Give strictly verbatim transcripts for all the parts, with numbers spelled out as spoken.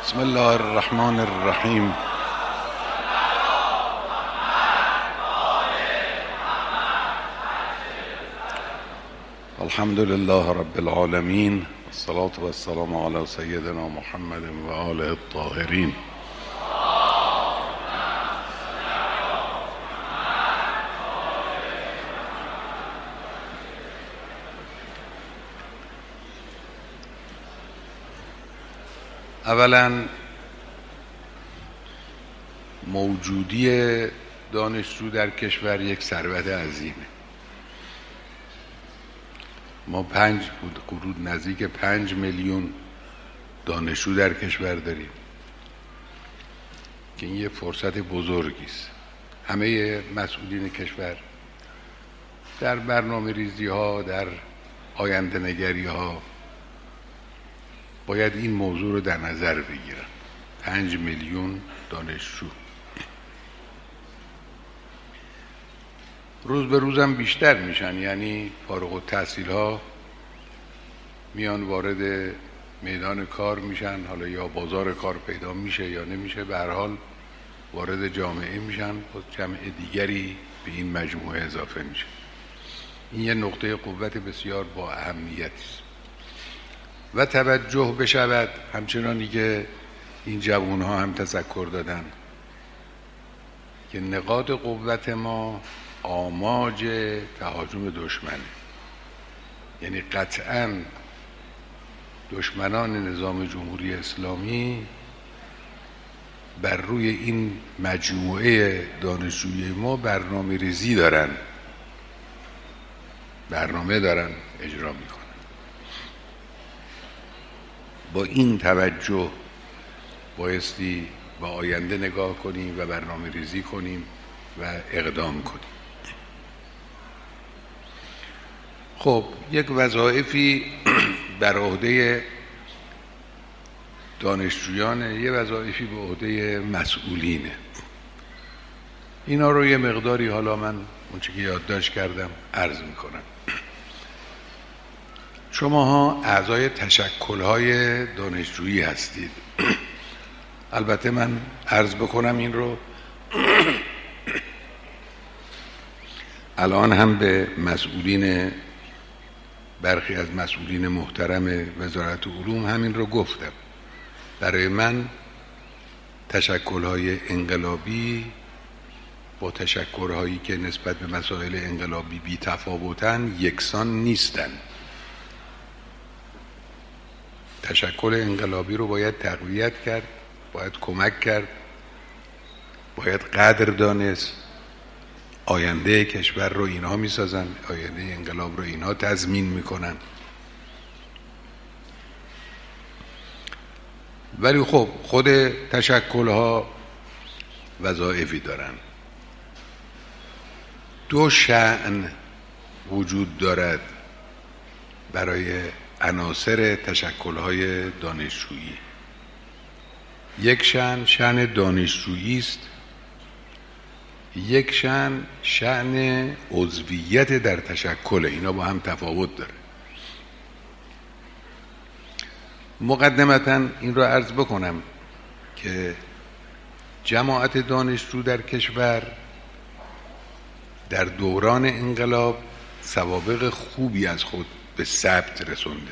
بسم الله الرحمن الرحیم. الحمد لله رب العالمین، والصلاة والسلام علی سیدنا محمد و آله الطاهرین. اولا موجودی دانشجو در کشور یک ثروت عظیمه. ما پنج حدود نزدیک پنج میلیون دانشجو در کشور داریم که این یه فرصت بزرگی است. همه مسئولین کشور در برنامه ریزی ها، در آینده نگری ها باید این موضوع رو در نظر بگیرن. پنج میلیون دانشجو روز به روزم بیشتر میشن، یعنی فارغ التحصیل ها میان وارد میدان کار میشن، حالا یا بازار کار پیدا میشه یا نمیشه، به هر حال وارد جامعه میشن، با جمع دیگری به این مجموعه اضافه میشه. این یه نقطه قوت بسیار با اهمیتی است و توجه بشود، همچنانی که این جوان ها هم تذکر دادن که نقاط قوت ما آماج تهاجم دشمنه. یعنی قطعاً دشمنان نظام جمهوری اسلامی بر روی این مجموعه دانشجوی ما برنامه ریزی دارن، برنامه دارن اجرا میکنن. با این توجه بایستی به آینده نگاه کنیم و برنامه ریزی کنیم و اقدام کنیم. خب یک وظایفی بر عهده دانشجویانه، یه وظایفی به عهده مسئولینه. اینا رو یه مقداری حالا من اون چیزی که یادداشت کردم عرض میکنم. شماها اعضای تشکل‌های دانشجویی هستید. البته من عرض بکنم این رو الان هم به مسئولین، برخی از مسئولین محترم وزارت علوم همین رو گفتم. برای من تشکل‌های انقلابی با تشکل‌هایی که نسبت به مسائل انقلابی بی تفاوتن یکسان نیستن. تشکل انقلابی رو باید تقویت کرد، باید کمک کرد، باید قدر دانست. آینده کشور رو اینها میسازن، آینده انقلاب رو اینها تضمین میکنن. ولی خب خود تشکل‌ها وظایفی دارن. دو شأن وجود دارد برای عناصر تشکل‌های دانشجویی. یک شأن شأن دانشجویی است، یک شأن شأن عضویت در تشکل. اینا با هم تفاوت داره. مقدمتاً این رو عرض بکنم که جماعت دانشجو در کشور در دوران انقلاب سوابق خوبی از خود به ثبت رسونده.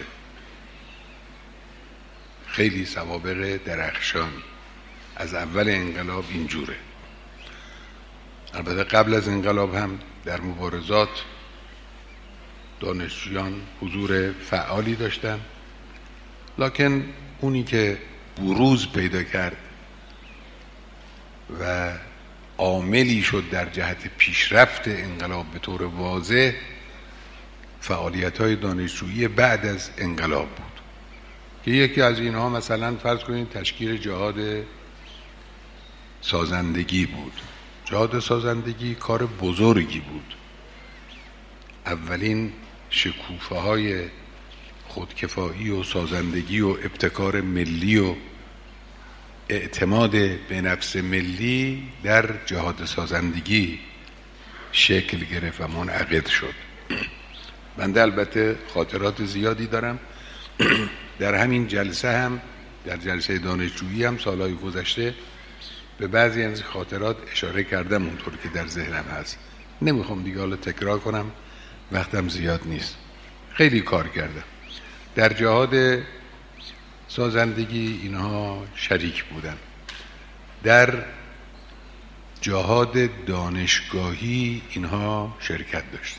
خیلی سوابق درخشانی از اول انقلاب اینجوره. البته قبل از انقلاب هم در مبارزات دانشجویان حضور فعالی داشتن، لکن اونی که بروز پیدا کرد و عاملی شد در جهت پیشرفت انقلاب به طور واضح فعالیت‌های دانشجویی بعد از انقلاب بود که یکی از اینها مثلا فرض کنید تشکیل جهاد سازندگی بود. جهاد سازندگی کار بزرگی بود. اولین شکوفه های خودکفایی و سازندگی و ابتکار ملی و اعتماد به نفس ملی در جهاد سازندگی شکل گرفت و منعقد شد. بنده البته خاطرات زیادی دارم. در همین جلسه هم در جلسه دانشجویی هم سالهای گذشته به بعضی از خاطرات اشاره کردم اونطور که در ذهنم هست. نمیخوام دیگه حالا تکرار کنم، وقتم زیاد نیست. خیلی کار کردم در جهاد سازندگی، اینها شریک بودن. در جهاد دانشگاهی اینها شرکت داشتن.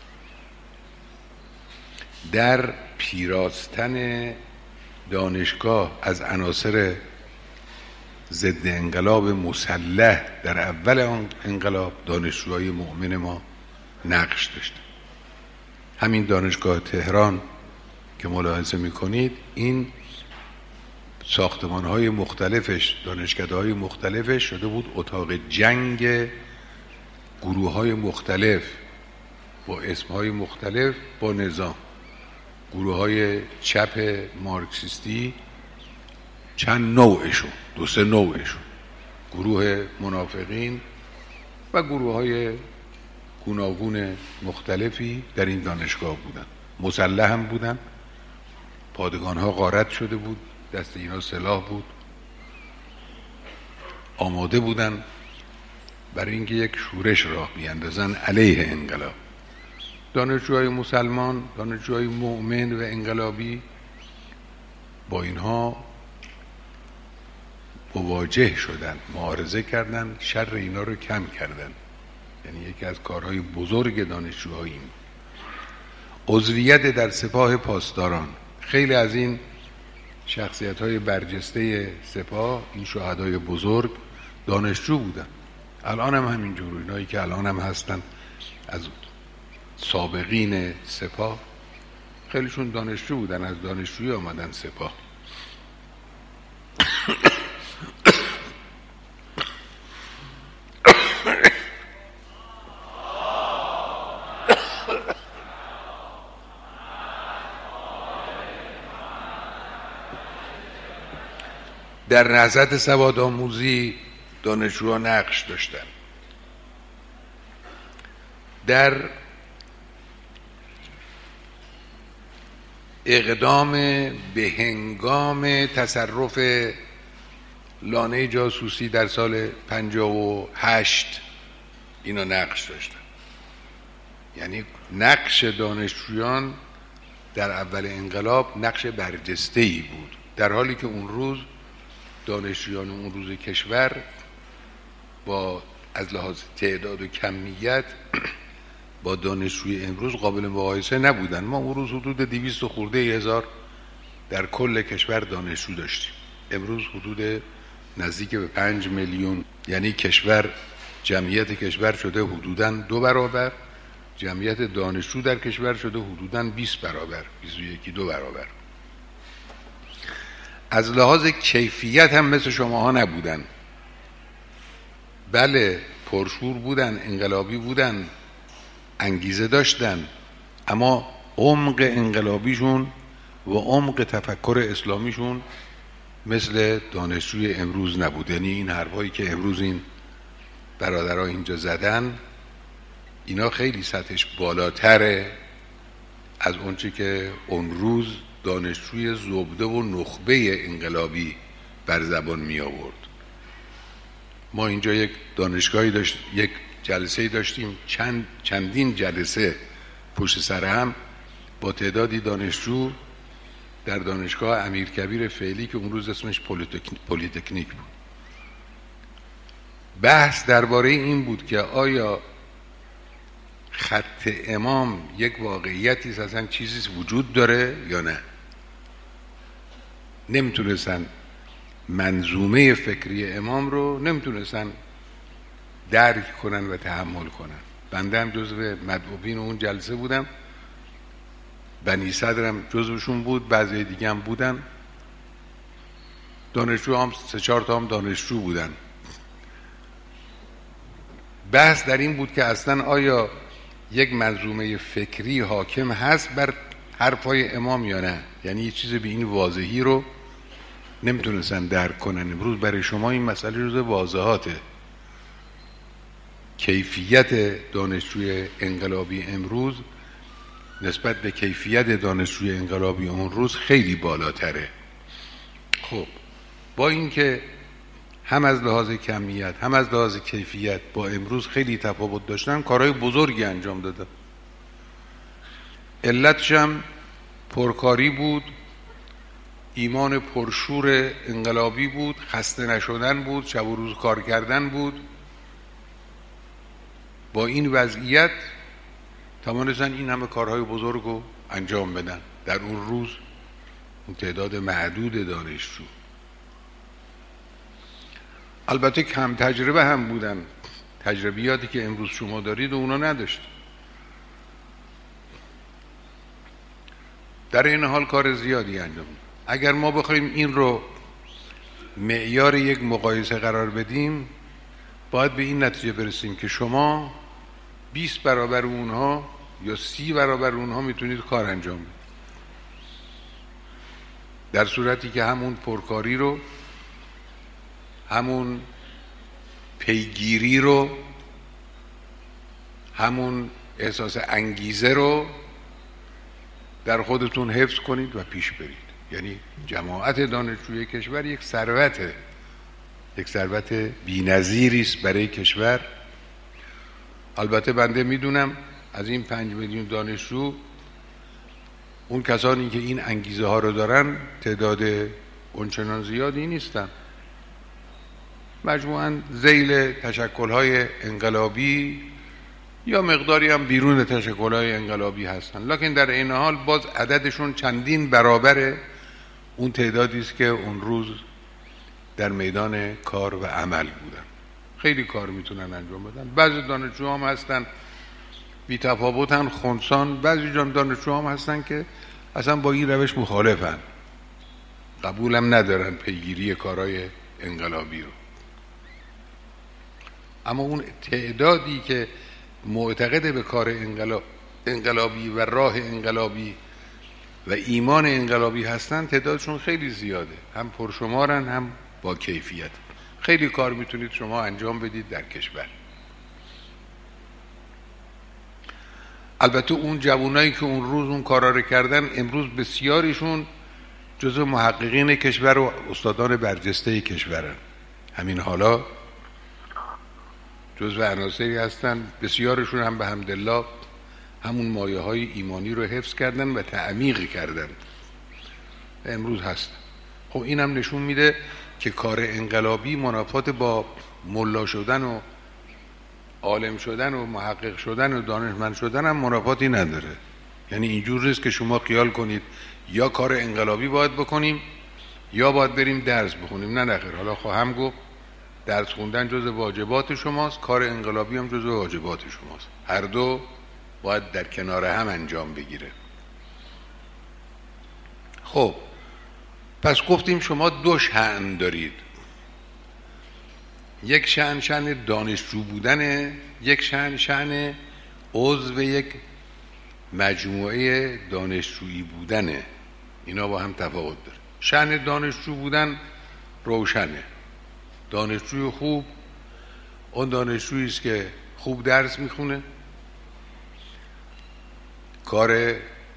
در پیراستن دانشگاه از عناصر ضد انقلاب مسلح در اول آن انقلاب دانشجوهای مؤمن ما نقش داشتن. همین دانشگاه تهران که ملاحظه میکنید، این ساختمان‌های مختلفش، دانشکده‌های مختلفش شده بود اتاق جنگ گروه‌های مختلف با اسم‌های مختلف با نظام. گروه‌های چپ مارکسیستی چند نوعشون، دو سه نوعشون، گروه منافقین و گروه‌های گوناگون مختلفی در این دانشگاه بودن. مسلح هم بودن، پادگان‌ها غارت شده بود، دست اینا سلاح بود، آماده بودن برای اینکه یک شورش راه بیاندازن علیه انقلاب. دانشجوهای مسلمان، دانشجوهای مؤمن و انقلابی با اینها مواجه شدن، معارضه کردن، شر اینا رو کم کردن. یعنی یکی از کارهای بزرگ دانشجوهای این عضویت در سپاه پاسداران. خیلی از این شخصیت‌های برجسته سپاه، این شهدای بزرگ، دانشجو بودن. الان هم همینجور، اینایی که الان هم هستن از سابقین سپاه خیلیشون دانشجو بودن، از دانشجویی آمدن سپاه. در نهضت سوادآموزی دانشجوها نقش داشتن. در اقدام به هنگام تصرف لانه جاسوسی در سال پنجاه و هشت اینا نقش داشتن. یعنی نقش دانشجویان در اول انقلاب نقش برجسته‌ای بود، در حالی که اون روز دانشجویان اون روز کشور با از لحاظ تعداد و کمیت با دانشجوی امروز قابل مقایسه نبودن. ما اون روز حدود دویست خورده هزار در کل کشور دانشجو داشتیم، امروز حدود نزدیک به پنج میلیون. یعنی کشور، جمعیت کشور شده حدوداً دو برابر، جمعیت دانشجو در کشور شده حدوداً بیست برابر، بیست و یک دو برابر. از لحاظ کیفیت هم مثل شماها نبودن. بله پرشور بودن، انقلابی بودن، انگیزه داشتن، اما عمق انقلابیشون و عمق تفکر اسلامیشون مثل دانشجوی امروز نبود. یعنی این حرفایی که امروز این برادرها اینجا زدن، اینا خیلی سطحش بالاتره از اونچه که اون روز دانشجوی زبده و نخبه انقلابی بر زبان می آورد. ما اینجا یک دانشگاهی داشت، یک جلسه داشتیم، چند چندین جلسه پشت سر هم با تعدادی دانشجو در دانشگاه امیرکبیر فعلی که اون روز اسمش پلی‌تکنیک بود. بحث درباره این بود که آیا خط امام یک واقعیتی اصلا چیزی وجود داره یا نه. نمیتونستن منظومه فکری امام رو نمیتونستن درک کنن و تحمل کنن. بنده هم جزو مدعوین اون جلسه بودم، بنی صدرم جزوشون بود، بعضی دیگه هم بودن، دانشجو هم سه چهار تا هم دانشجو بودن. بحث در این بود که اصلا آیا یک منظومه فکری حاکم هست بر حرفای امام یا نه. یعنی یه چیز به این واضحی رو نمیتونستن درک کنن. امروز برای شما این مسئله روز واضحاته. کیفیت دانشجوی انقلابی امروز نسبت به کیفیت دانشجوی انقلابی اون روز خیلی بالاتره. خب با اینکه هم از لحاظ کمیت هم از لحاظ کیفیت با امروز خیلی تفاوت داشتن، کارهای بزرگی انجام دادن. علتش هم پرکاری بود، ایمان پرشور انقلابی بود، خسته نشدن بود، شب و روز کار کردن بود. با این وضعیت توانستن این همه کارهای بزرگ رو انجام بدن در اون روز. اون تعداد معدود دانشجو البته کم تجربه هم بودن، تجربیاتی که امروز شما دارید و اونا نداشت. در این حال کار زیادی انجام. اگر ما بخوایم این رو معیار یک مقایسه قرار بدیم، باید به این نتیجه برسیم که شما بیست برابر اونها یا سی برابر اونها میتونید کار انجام بدید، در صورتی که همون پرکاری رو، همون پیگیری رو، همون احساس انگیزه رو در خودتون حفظ کنید و پیش برید. یعنی جماعت دانشجوی کشور یک ثروته، یک ثروت بی‌نظیری است برای کشور. البته بنده میدونم از این پنج میلیون دانشجو اون کسانی که این انگیزه ها رو دارن تعداد اونچنان زیادی نیستن، مجموعاً ذیل تشکل‌های انقلابی یا مقداری هم بیرون تشکل‌های انقلابی هستن، لکن در این حال باز عددشون چندین برابر اون تعدادی است که اون روز در میدان کار و عمل بودن. خیلی کار میتونن انجام بدن. بعضی دانشجو هم هستن بی تفاوتن، خنثان. بعضی جان دانشجو هم هستن که اصلا با این روش مخالفن، قبولم ندارن پیگیری کارهای انقلابی رو. اما اون تعدادی که معتقد به کار انقلاب انقلابی و راه انقلابی و ایمان انقلابی هستن تعدادشون خیلی زیاده، هم پرشمارن هم با کیفیت. خیلی کار میتونید شما انجام بدید در کشور. البته اون جوانایی که اون روز اون کارا رو کردن امروز بسیاریشون جزو محققین کشور و استادان برجسته کشورن. همین حالا جزو عناصری هستن، بسیارشون هم به حمدالله همون مایه های ایمانی رو حفظ کردن و تعمیق کردن و امروز هستن. خب این هم نشون میده که کار انقلابی منافات با ملا شدن و عالم شدن و محقق شدن و دانشمند شدن هم منافاتی نداره. یعنی اینجور نیست که شما خیال کنید یا کار انقلابی باید بکنیم یا باید بریم درس بخونیم. نه نخیر. حالا خواهم گفت درس خوندن جز واجبات شماست، کار انقلابی هم جز واجبات شماست. هر دو باید در کنار هم انجام بگیره. خب پس گفتیم شما دو شأن دارید، یک شأن شأن دانشجو بودنه، یک شأن شأن عضو یک مجموعه دانشجویی بودنه. اینا با هم تفاوت داره. شأن دانشجو بودن روشنه. دانشجوی خوب اون دانشجویی است که خوب درس میخونه، کار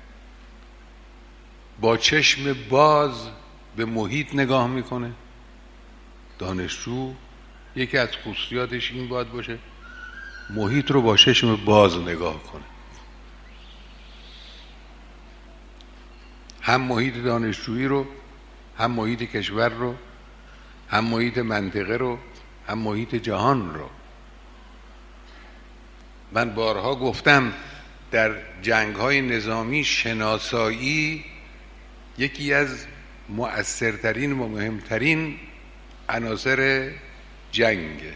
با چشم باز به محیط نگاه میکنه. دانشجو یکی از خصوصیاتش این باید باشه محیط رو با چشم باز نگاه کنه. هم محیط دانشجویی رو، هم محیط کشور رو، هم محیط منطقه رو، هم محیط جهان رو. من بارها گفتم در جنگ‌های نظامی شناسایی یکی از مؤثرترین و مهمترین عناصر جنگه.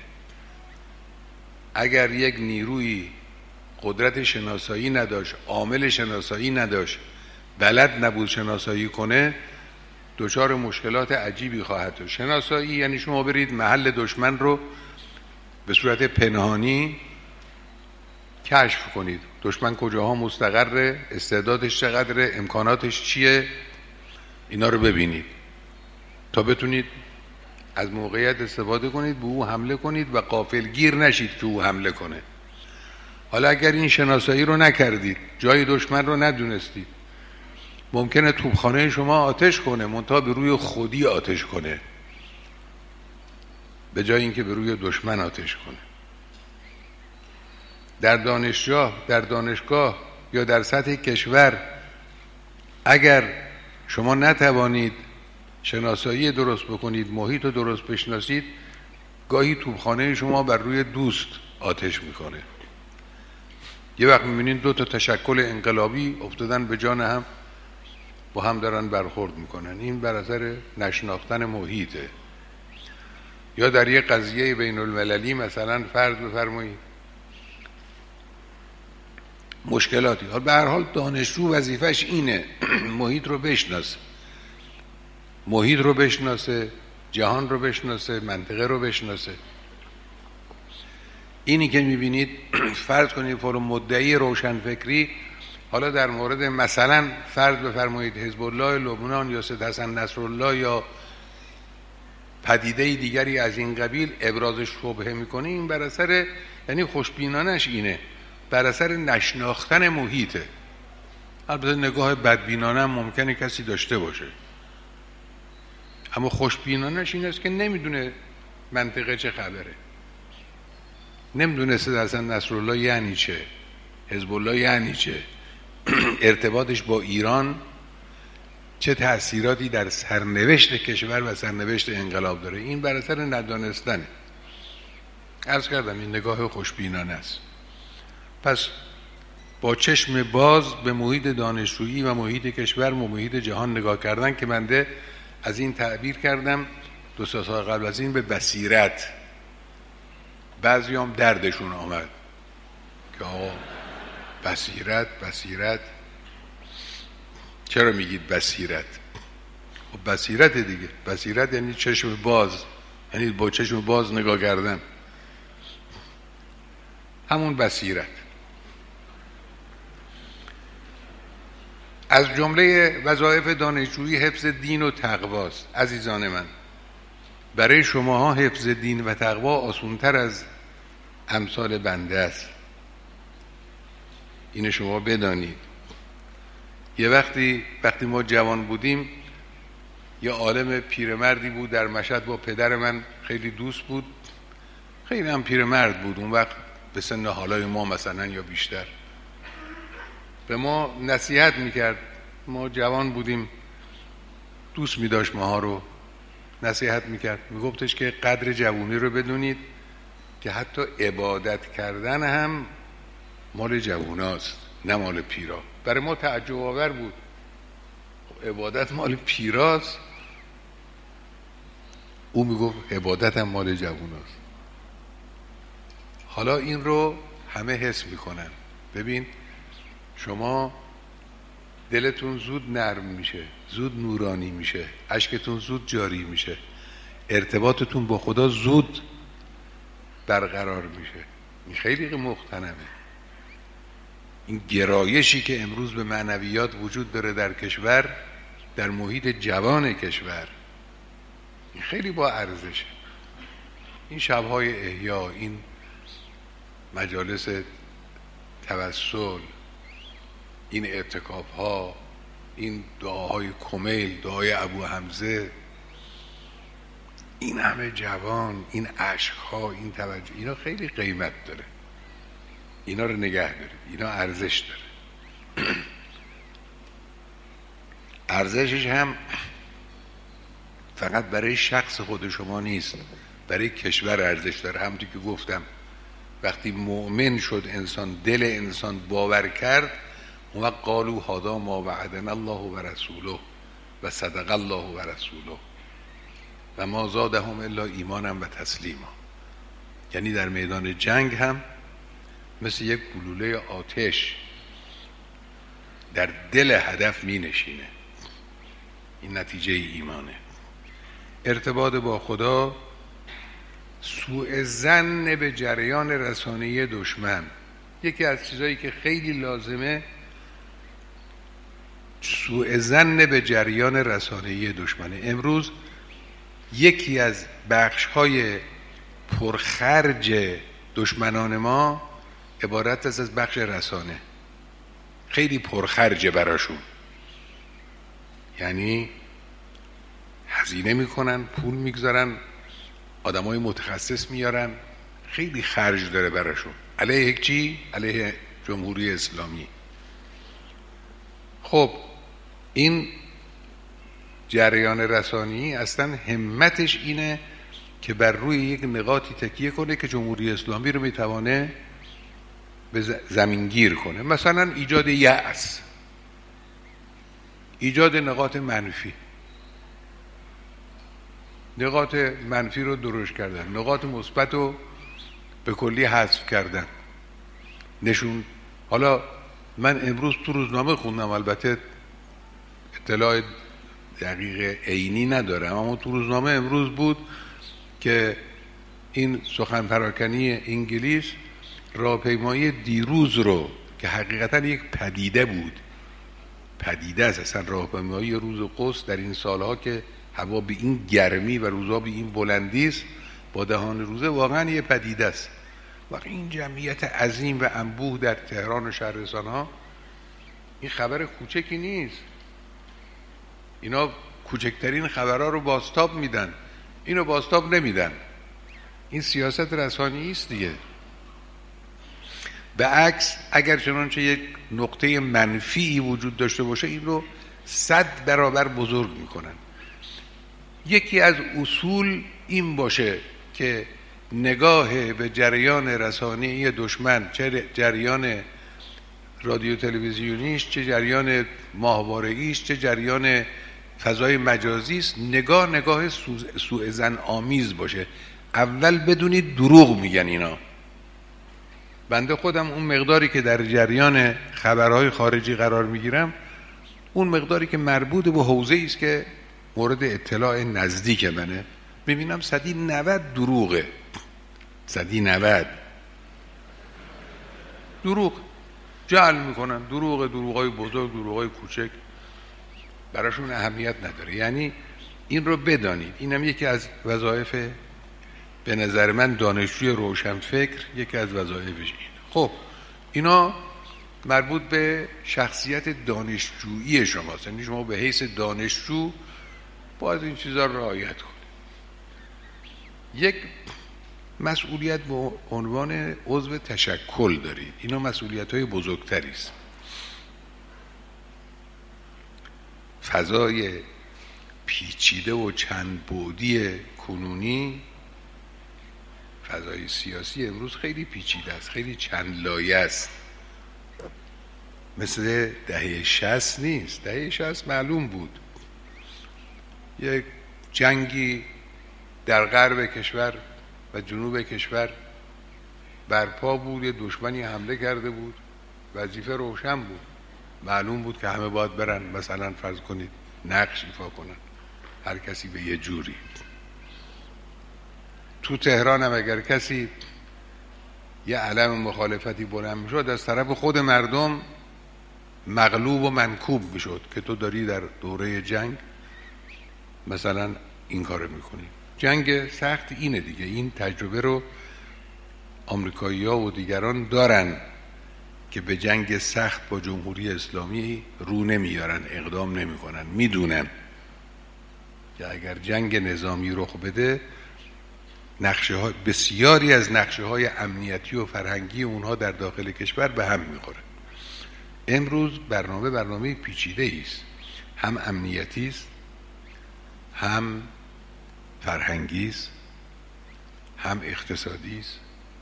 اگر یک نیروی قدرت شناسایی نداشت، عامل شناسایی نداشت، بلد نبود شناسایی کنه، دچار مشکلات عجیبی خواهد شد. شناسایی یعنی شما برید محل دشمن رو به صورت پنهانی کشف کنید، دشمن کجاها مستقره، استعدادش چقدره، امکاناتش چیه، اینا رو ببینید تا بتونید از موقعیت استفاده کنید، به او حمله کنید و غافلگیر نشید که او حمله کنه. حالا اگر این شناسایی رو نکردید، جای دشمن رو ندونستید، ممکنه توپخانه شما آتش کنه، منتها به روی خودی آتش کنه به جای اینکه به روی دشمن آتش کنه. در دانشگاه، در دانشگاه یا در سطح کشور اگر شما نتوانید شناسایی درست بکنید، محیط رو درست بشناسید، گاهی توپخانه شما بر روی دوست آتش میکنه. یه وقت میبینید دو تا تشکل انقلابی افتادن به جان هم، با هم دارن برخورد میکنن. این بر اثر نشناختن محیطه. یا در یه قضیه بین المللی مثلا فرض بفرمایید مشکلاتی، حال به هر حال دانشجو وظیفش اینه محیط رو بشناسه، محیط رو بشناسه، جهان رو بشناسه، منطقه رو بشناسه. اینی که میبینید فرض کنید فلان مدعی روشنفکری حالا در مورد مثلا فرض بفرمایید حزب الله لبنان یا سید حسن نصرالله یا پدیده دیگری از این قبیل ابراز شبهه میکنه، این بر اثر، یعنی خوشبینانش اینه، بر اثر نشناختن محیطه. البته نگاه بدبینانه هم ممکنه کسی داشته باشه، اما خوشبینانش این است که نمیدونه منطقه چه خبره، نمیدونه سید حسن نصرالله یعنی چه، حزب الله یعنی چه، ارتباطش با ایران چه تأثیراتی در سرنوشت کشور و سرنوشت انقلاب داره. این بر اثر ندانستنه. عرض کردم این نگاه خوشبینانه است. پس با چشم باز به محیط دانشجویی و محیط کشور و محیط جهان نگاه کردن که بنده از این تعبیر کردم دو سه سال قبل از این به بصیرت. بعضی هم دردشون آمد که آقا بصیرت بصیرت چرا میگید بصیرت؟ خب بصیرت دیگه، بصیرت یعنی چشم باز، یعنی با چشم باز نگاه کردن، همون بصیرت. از جمله وظایف دانشجویی حفظ دین و تقواست. عزیزان من، برای شماها حفظ دین و تقوا آسان‌تر از امثال بنده است. اینو شما بدانید. یه وقتی وقتی ما جوان بودیم یه عالم پیرمردی بود در مشهد، با پدر من خیلی دوست بود، خیلی هم پیرمرد بود، اون وقت به سن حالای ما مثلا یا بیشتر. به ما نصیحت میکرد، ما جوان بودیم، دوست میداشت ماها رو، نصیحت میکرد، میگفتش که قدر جوانی رو بدونید که حتی عبادت کردن هم مال جواناست نه مال پیرا. برای ما تعجب آور بود، عبادت مال پیراست، او میگفت عبادت هم مال جواناست. حالا این رو همه حس میکنن. ببین شما دلتون زود نرم میشه، زود نورانی میشه، اشکتون زود جاری میشه، ارتباطتون با خدا زود برقرار میشه. این خیلی مختنمه. این گرایشی که امروز به معنویات وجود داره در کشور، در محیط جوان کشور، این خیلی با ارزشه. این شبهای احیا، این مجالس توسل، این اعتکاف ها، این دعاهای کمیل، دعای ابو حمزه، این همه جوان، این عشق ها، این توجه، اینا خیلی قیمت داره. اینا رو نگه دارید، اینا ارزش داره. ارزشش هم فقط برای شخص خود شما نیست، برای کشور ارزش داره. همونطور که گفتم وقتی مؤمن شد انسان، دل انسان باور کرد، اون وقت قالوا هذا ما وعدنا الله و رسوله و صدق الله و رسوله و ما زادهم الا ایمانا و تسلیما. یعنی در میدان جنگ هم مثل یک گلوله آتش در دل هدف می نشینه. این نتیجه ایمانه. ارتباط با خدا، سوء ظن به جریان رسانه‌ای دشمن. یکی از چیزایی که خیلی لازمه سوء ظن به جریان رسانه‌ای دشمنه. امروز یکی از بخش‌های پرخرج دشمنان ما عبارت است از بخش رسانه. خیلی پرخرجه براشون. یعنی هزینه میکنن، پول میگذارن، آدمای متخصص میارن، خیلی خرج داره براشون. علیه چی؟ علیه جمهوری اسلامی. خب این جریان رسانی اصلا همتش اینه که بر روی یک نقاطی تکیه کنه که جمهوری اسلامی رو میتوانه به زمینگیر کنه. مثلا ایجاد یأس، ایجاد نقاط منفی، نقاط منفی رو درشت کردن، نقاط مثبت رو به کلی حذف کردن، نشون. حالا من امروز تو روزنامه خوندم، البته اطلاع دقیق عینی ندارم، اما تو روزنامه امروز بود که این سخن پراکنی انگلیس راهپیمایی دیروز رو که حقیقتا یک پدیده بود، پدیده است اصلا راهپیمایی روز قدس در این سالها که هوا به این گرمی و روزها به این بلندی است، با دهان روزه واقعا یه پدیده است. وقتی این جمعیت عظیم و انبوه در تهران و شهرستان‌ها، این خبر کوچکی نیست. اینا کوچکترین خبرها رو بازتاب میدن، اینو بازتاب نمیدن. این سیاست رسانی است دیگه. به عکس اگر چنانچه یک نقطه منفی وجود داشته باشه، این رو صد برابر بزرگ میکنن. یکی از اصول این باشه که نگاه به جریان رسانه‌ای دشمن، چه جریان رادیو تلویزیونیش، چه جریان ماهواره‌ایش، چه جریان فضای مجازی است، نگاه نگاه سوء ظن آمیز باشه. اول بدونید دروغ میگن اینا. بنده خودم اون مقداری که در جریان خبرهای خارجی قرار میگیرم، اون مقداری که مربوط به حوزه‌ای است که مورد اطلاع نزدیک منه، میبینم صدی نود دروغه، صدی نود دروغ جعل میکنن، دروغ، دروغای بزرگ، دروغای کوچک، براشون اهمیت نداره. یعنی این رو بدانید، اینم یکی از وظایف به نظر من دانشجوی روشنفکر، یکی از وظایفش این. خب اینا مربوط به شخصیت دانشجویی شماست، یعنی شما به حیث دانشجو باید این چیزا رو رعایت کنید. یک مسئولیت به عنوان عضو تشکل دارید، اینا مسئولیت‌های بزرگتری است. فضای پیچیده و چند بعدی کنونی، فضای سیاسی امروز خیلی پیچیده است، خیلی چند لایه است. مثل دهه شصت نیست. دهه شصت معلوم بود یک جنگی در غرب کشور و جنوب کشور برپا بود، یه دشمنی حمله کرده بود، وظیفه روشن بود، معلوم بود که همه باید برن، مثلا فرض کنید نقش ایفا کنن، هر کسی به یه جوری. تو تهران هم اگر کسی یه علم مخالفتی بلند میشد، از طرف خود مردم مغلوب و منکوب میشد که تو داری در دوره جنگ مثلا این کارو میکنی. جنگ سخت اینه دیگه. این تجربه رو آمریکایی‌ها و دیگران دارن که به جنگ سخت با جمهوری اسلامی رو نمیارن، اقدام نمیکنن. میدونن که اگر جنگ نظامی رخ بده، نقشه ها بسیاری از نقشه های امنیتی و فرهنگی اونها در داخل کشور به هم میخوره. امروز برنامه برنامه پیچیده است، هم امنیتی است، هم فرهنگی است، هم اقتصادی است،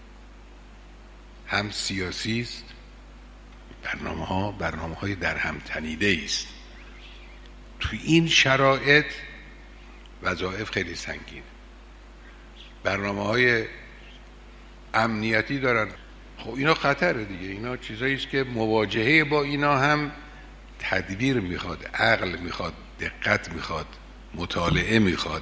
هم سیاسی است. برنامه ها برنامه های در هم تنیده است. تو این شرایط وظایف خیلی سنگین. برنامه های امنیتی دارن، خب اینا خطره دیگه. اینا چیزایی است که مواجهه با اینا هم تدبیر میخواد، عقل میخواد، دقت میخواد، مطالعه میخواد.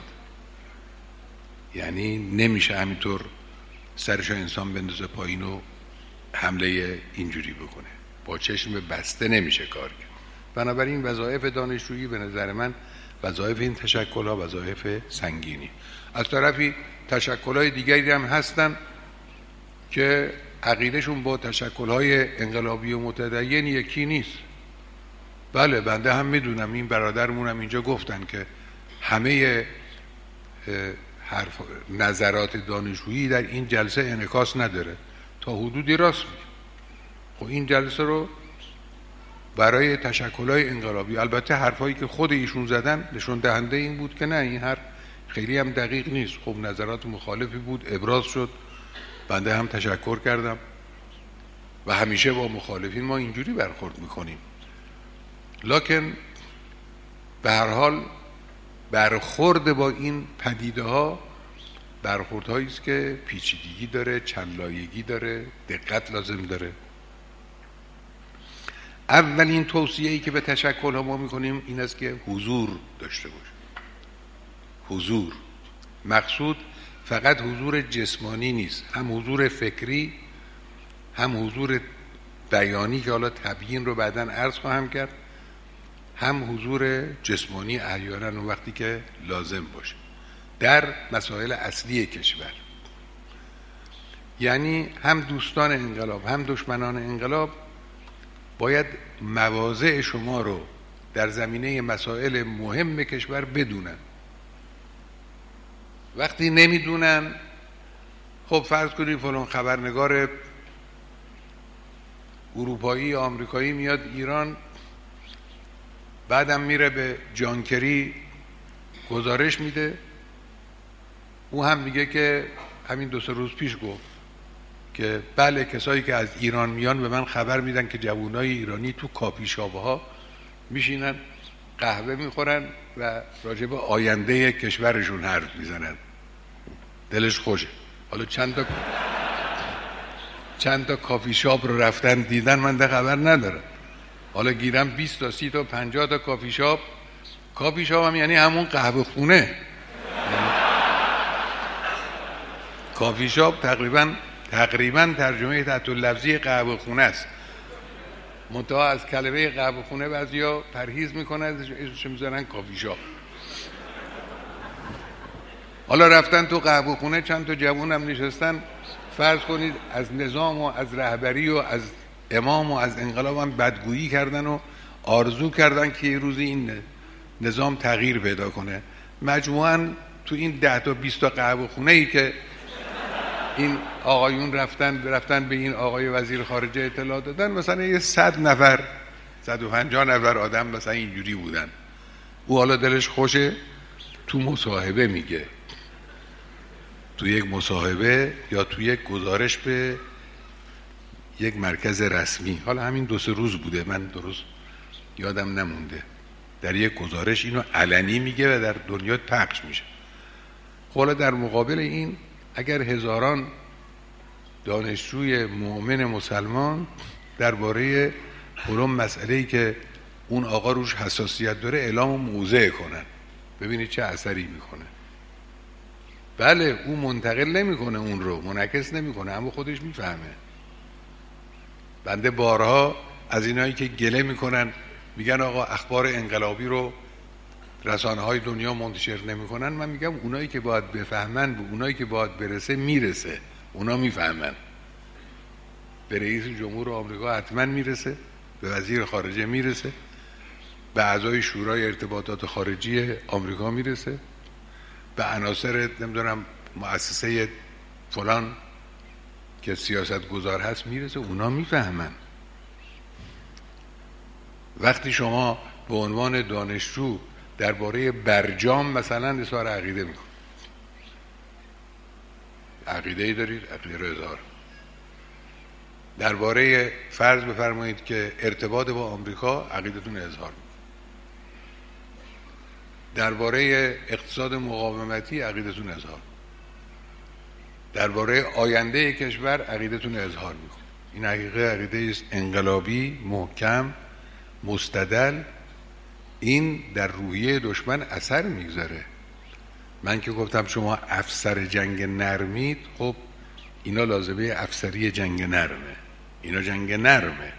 یعنی نمیشه همینطور سرش انسان بندازه پایین و حمله اینجوری بکنه، با چشم بسته نمیشه کار کرد. بنابراین وظایف دانشجویی به نظر من، وظایف این تشکل‌ها وظایف سنگینی. از طرفی تشکل‌های دیگری هم هستن که عقیدهشون با تشکل‌های انقلابی و متدین یکی نیست. بله بنده هم میدونم، این برادرمونم اینجا گفتن که همه حرف نظرات دانشجویی در این جلسه انعکاس نداره، تا حدودی راست میگه. خب این جلسه رو برای تشکل‌های انقلابی، البته حرفایی که خود ایشون زدن نشون دهنده این بود که نه، این حرف خیلی هم دقیق نیست. خب نظرات مخالفی بود، ابراز شد، بنده هم تشکر کردم و همیشه با مخالفین ما اینجوری برخورد میکنیم. لکن به هر حال برخورد با این پدیده ها برخورد هایی است که پیچیدگی داره، چند لایگی داره، دقت لازم داره. اولین توصیه‌ای که به تشکل ها ما میکنیم این است که حضور داشته باشه. حضور، مقصود فقط حضور جسمانی نیست، هم حضور فکری، هم حضور بیانی که حالا تبیین رو بعداً عرض خواهم کرد، هم حضور جسمانی احیانا اون وقتی که لازم باشه در مسائل اصلی کشور. یعنی هم دوستان انقلاب هم دشمنان انقلاب باید مواضع شما رو در زمینه مسائل مهم کشور بدونن. وقتی نمیدونن، خب فرض کنید فلان خبرنگار اروپایی یا آمریکایی میاد ایران، بعدم میره به جانکری گزارش میده، او هم میگه که همین دو سه روز پیش گفت که بله کسایی که از ایران میان به من خبر میدن که جوانای ایرانی تو کافی شاپ ها میشینن قهوه میخورن و راجع به آینده کشورشون حرف میزنن، دلش خوشه. حالا چند تا چند تا کافی شاپ رو رفتن دیدن، من ده خبر ندارم. حالا گیرم بیست تا سی تا پنجاه تا کافی شاپ. کافی شاپ هم یعنی همون قهوه خونه. یعنی کافی شاپ تقریبا تقریبا ترجمه تحت لفظی قهوه خونه است. منتها از کلمه قهوه خونه بعضیا پرهیز میکنن، اسمش میذارن کافی شاپ. حالا رفتن تو قهوه خونه، چند تا جوون هم نشستن، فرض کنید از نظام و از رهبری و از امام و از انقلاب هم بدگویی کردن و آرزو کردن که یه روزی این نظام تغییر پیدا کنه. مجموعاً تو این ده تا بیست تا قهوه خونه ای که این آقایون رفتن رفتن به این آقای وزیر خارجه اطلاع دادن، مثلا یه صد نفر صد و پنجاه نفر آدم مثلا اینجوری بودن. او حالا دلش خوشه، تو مصاحبه میگه، تو یک مصاحبه یا تو یک گزارش به یک مرکز رسمی، حالا همین دو سه روز بوده، من درست یادم نمونده، در یک گزارش اینو علنی میگه و در دنیا پخش میشه. حالا در مقابل این اگر هزاران دانشجوی مؤمن مسلمان درباره اون مسئله‌ای که اون آقا روش حساسیت داره اعلام موضع کنن، ببینید چه اثری میکنه. بله او منتقل نمیکنه، اون رو منعکس نمیکنه، اما خودش میفهمه. بنده بارها از اینایی که گله میکنن میگن آقا اخبار انقلابی رو رسانه های دنیا منتشر نمیکنن، من میگم اونایی که باید بفهمن، به اونایی که باید برسه میرسه، اونا میفهمن. به رئیس جمهور آمریکا حتما میرسه، به وزیر خارجه میرسه، به اعضای شورای ارتباطات خارجی آمریکا میرسه، به عناصر نمیدونم مؤسسه فلان که سیاست گذار هست میرسه، اونا میفهمن. وقتی شما به عنوان دانشجو درباره برجام مثلا اظهار عقیده میکنید، عقیده ای دارید، عقیده رو اظهار. درباره فرض بفرمایید که ارتباط با آمریکا عقیدتون اظهار میکنید. درباره اقتصاد مقاومتی عقیدتون اظهار. درباره آینده کشور عقیدتون اظهار میکنید. این حقیقه عقیده است انقلابی، محکم، مستدل. این در روحیه دشمن اثر میگذاره. من که گفتم شما افسر جنگ نرمید، خب اینا لازمه افسری جنگ نرمه، اینا جنگ نرمه.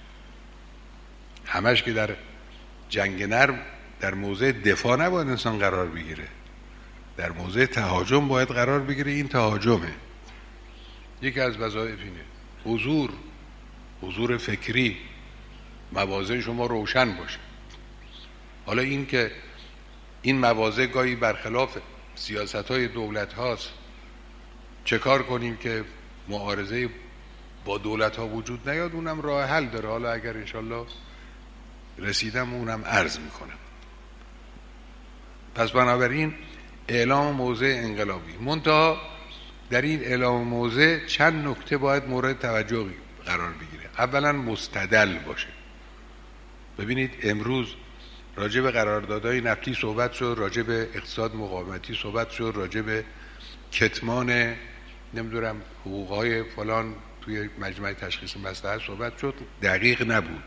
همش که در جنگ نرم در موضع دفاع نباید انسان قرار بگیره، در موضع تهاجم باید قرار بگیره. این تهاجمه. یکی از وظایف اینه حضور، حضور فکری. مواضع شما روشن باشه. حالا این که این مواضع گاهی برخلاف سیاست‌های دولت هاست، چه کار کنیم که معارضه با دولت ها وجود نیاد، اونم راه حل داره. حالا اگر انشالله رسیدم اونم عرض میکنم. پس بنابراین اعلام موضع انقلابی، منتها در این اعلام موضع چند نکته باید مورد توجه قرار بگیره. اولا مستدل باشه. ببینید امروز راجع به قراردادهای نفتی صحبت شد، راجع به اقتصاد مقاومتی صحبت شد، راجع به کتمان نمیدونم حقوقهای فلان توی مجمع تشخیص مصلحت صحبت شد. دقیق نبود،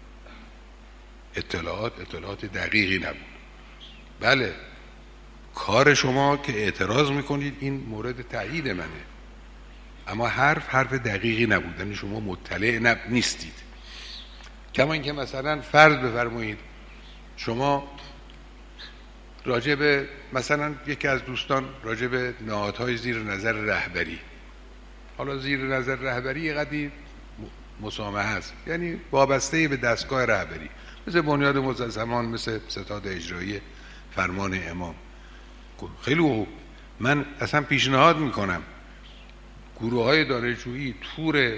اطلاعات اطلاعات دقیقی نبود. بله، کار شما که اعتراض میکنید این مورد تایید منه، اما حرف حرف دقیقی نبود، یعنی شما مطلع نب... نیستید. کما اینکه مثلا فرض بفرمایید شما راجع به مثلا یکی از دوستان راجع به نهادهای زیر نظر رهبری، حالا زیر نظر رهبری یه قدری مسامحه است، یعنی وابسته به دستگاه رهبری، مثل بنیاد مجسمان، مثل ستاد اجرایی فرمان امام. خیلی خوب، من اصلا پیشنهاد میکنم گروه های دانشجویی تور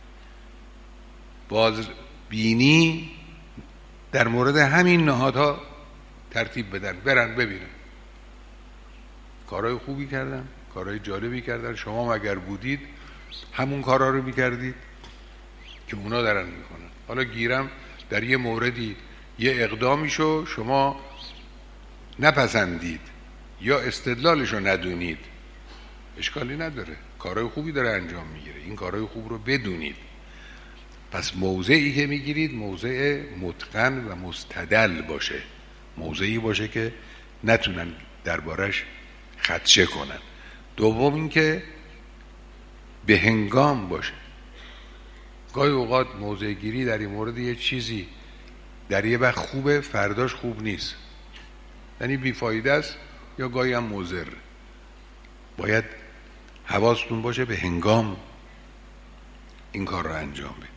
بازبینی در مورد همین نهادها ترتیب بدن، برن ببینن. کارهای خوبی کردن، کارهای جالبی کردن. شما اگر بودید همون کارها رو میکردید که اونا دارن میکنن. حالا گیرم در یه موردی یه اقدامی شو شما نپسندید یا استدلالش رو ندونید، اشکالی نداره، کارهای خوبی داره انجام میگیره، این کارهای خوب رو بدونید. پس موضعی که میگیرید موضع متقن و مستدل باشه، موضعی باشه که نتونن دربارش خدشه کنن. دوم این که به هنگام باشه. گاهی اوقات موضع گیری در این مورد یه چیزی در یه وقت خوبه، فرداش خوب نیست، یعنی بیفایده است یا گاهی هم مضر. باید حواستون باشه به هنگام این کار رو انجام بدید.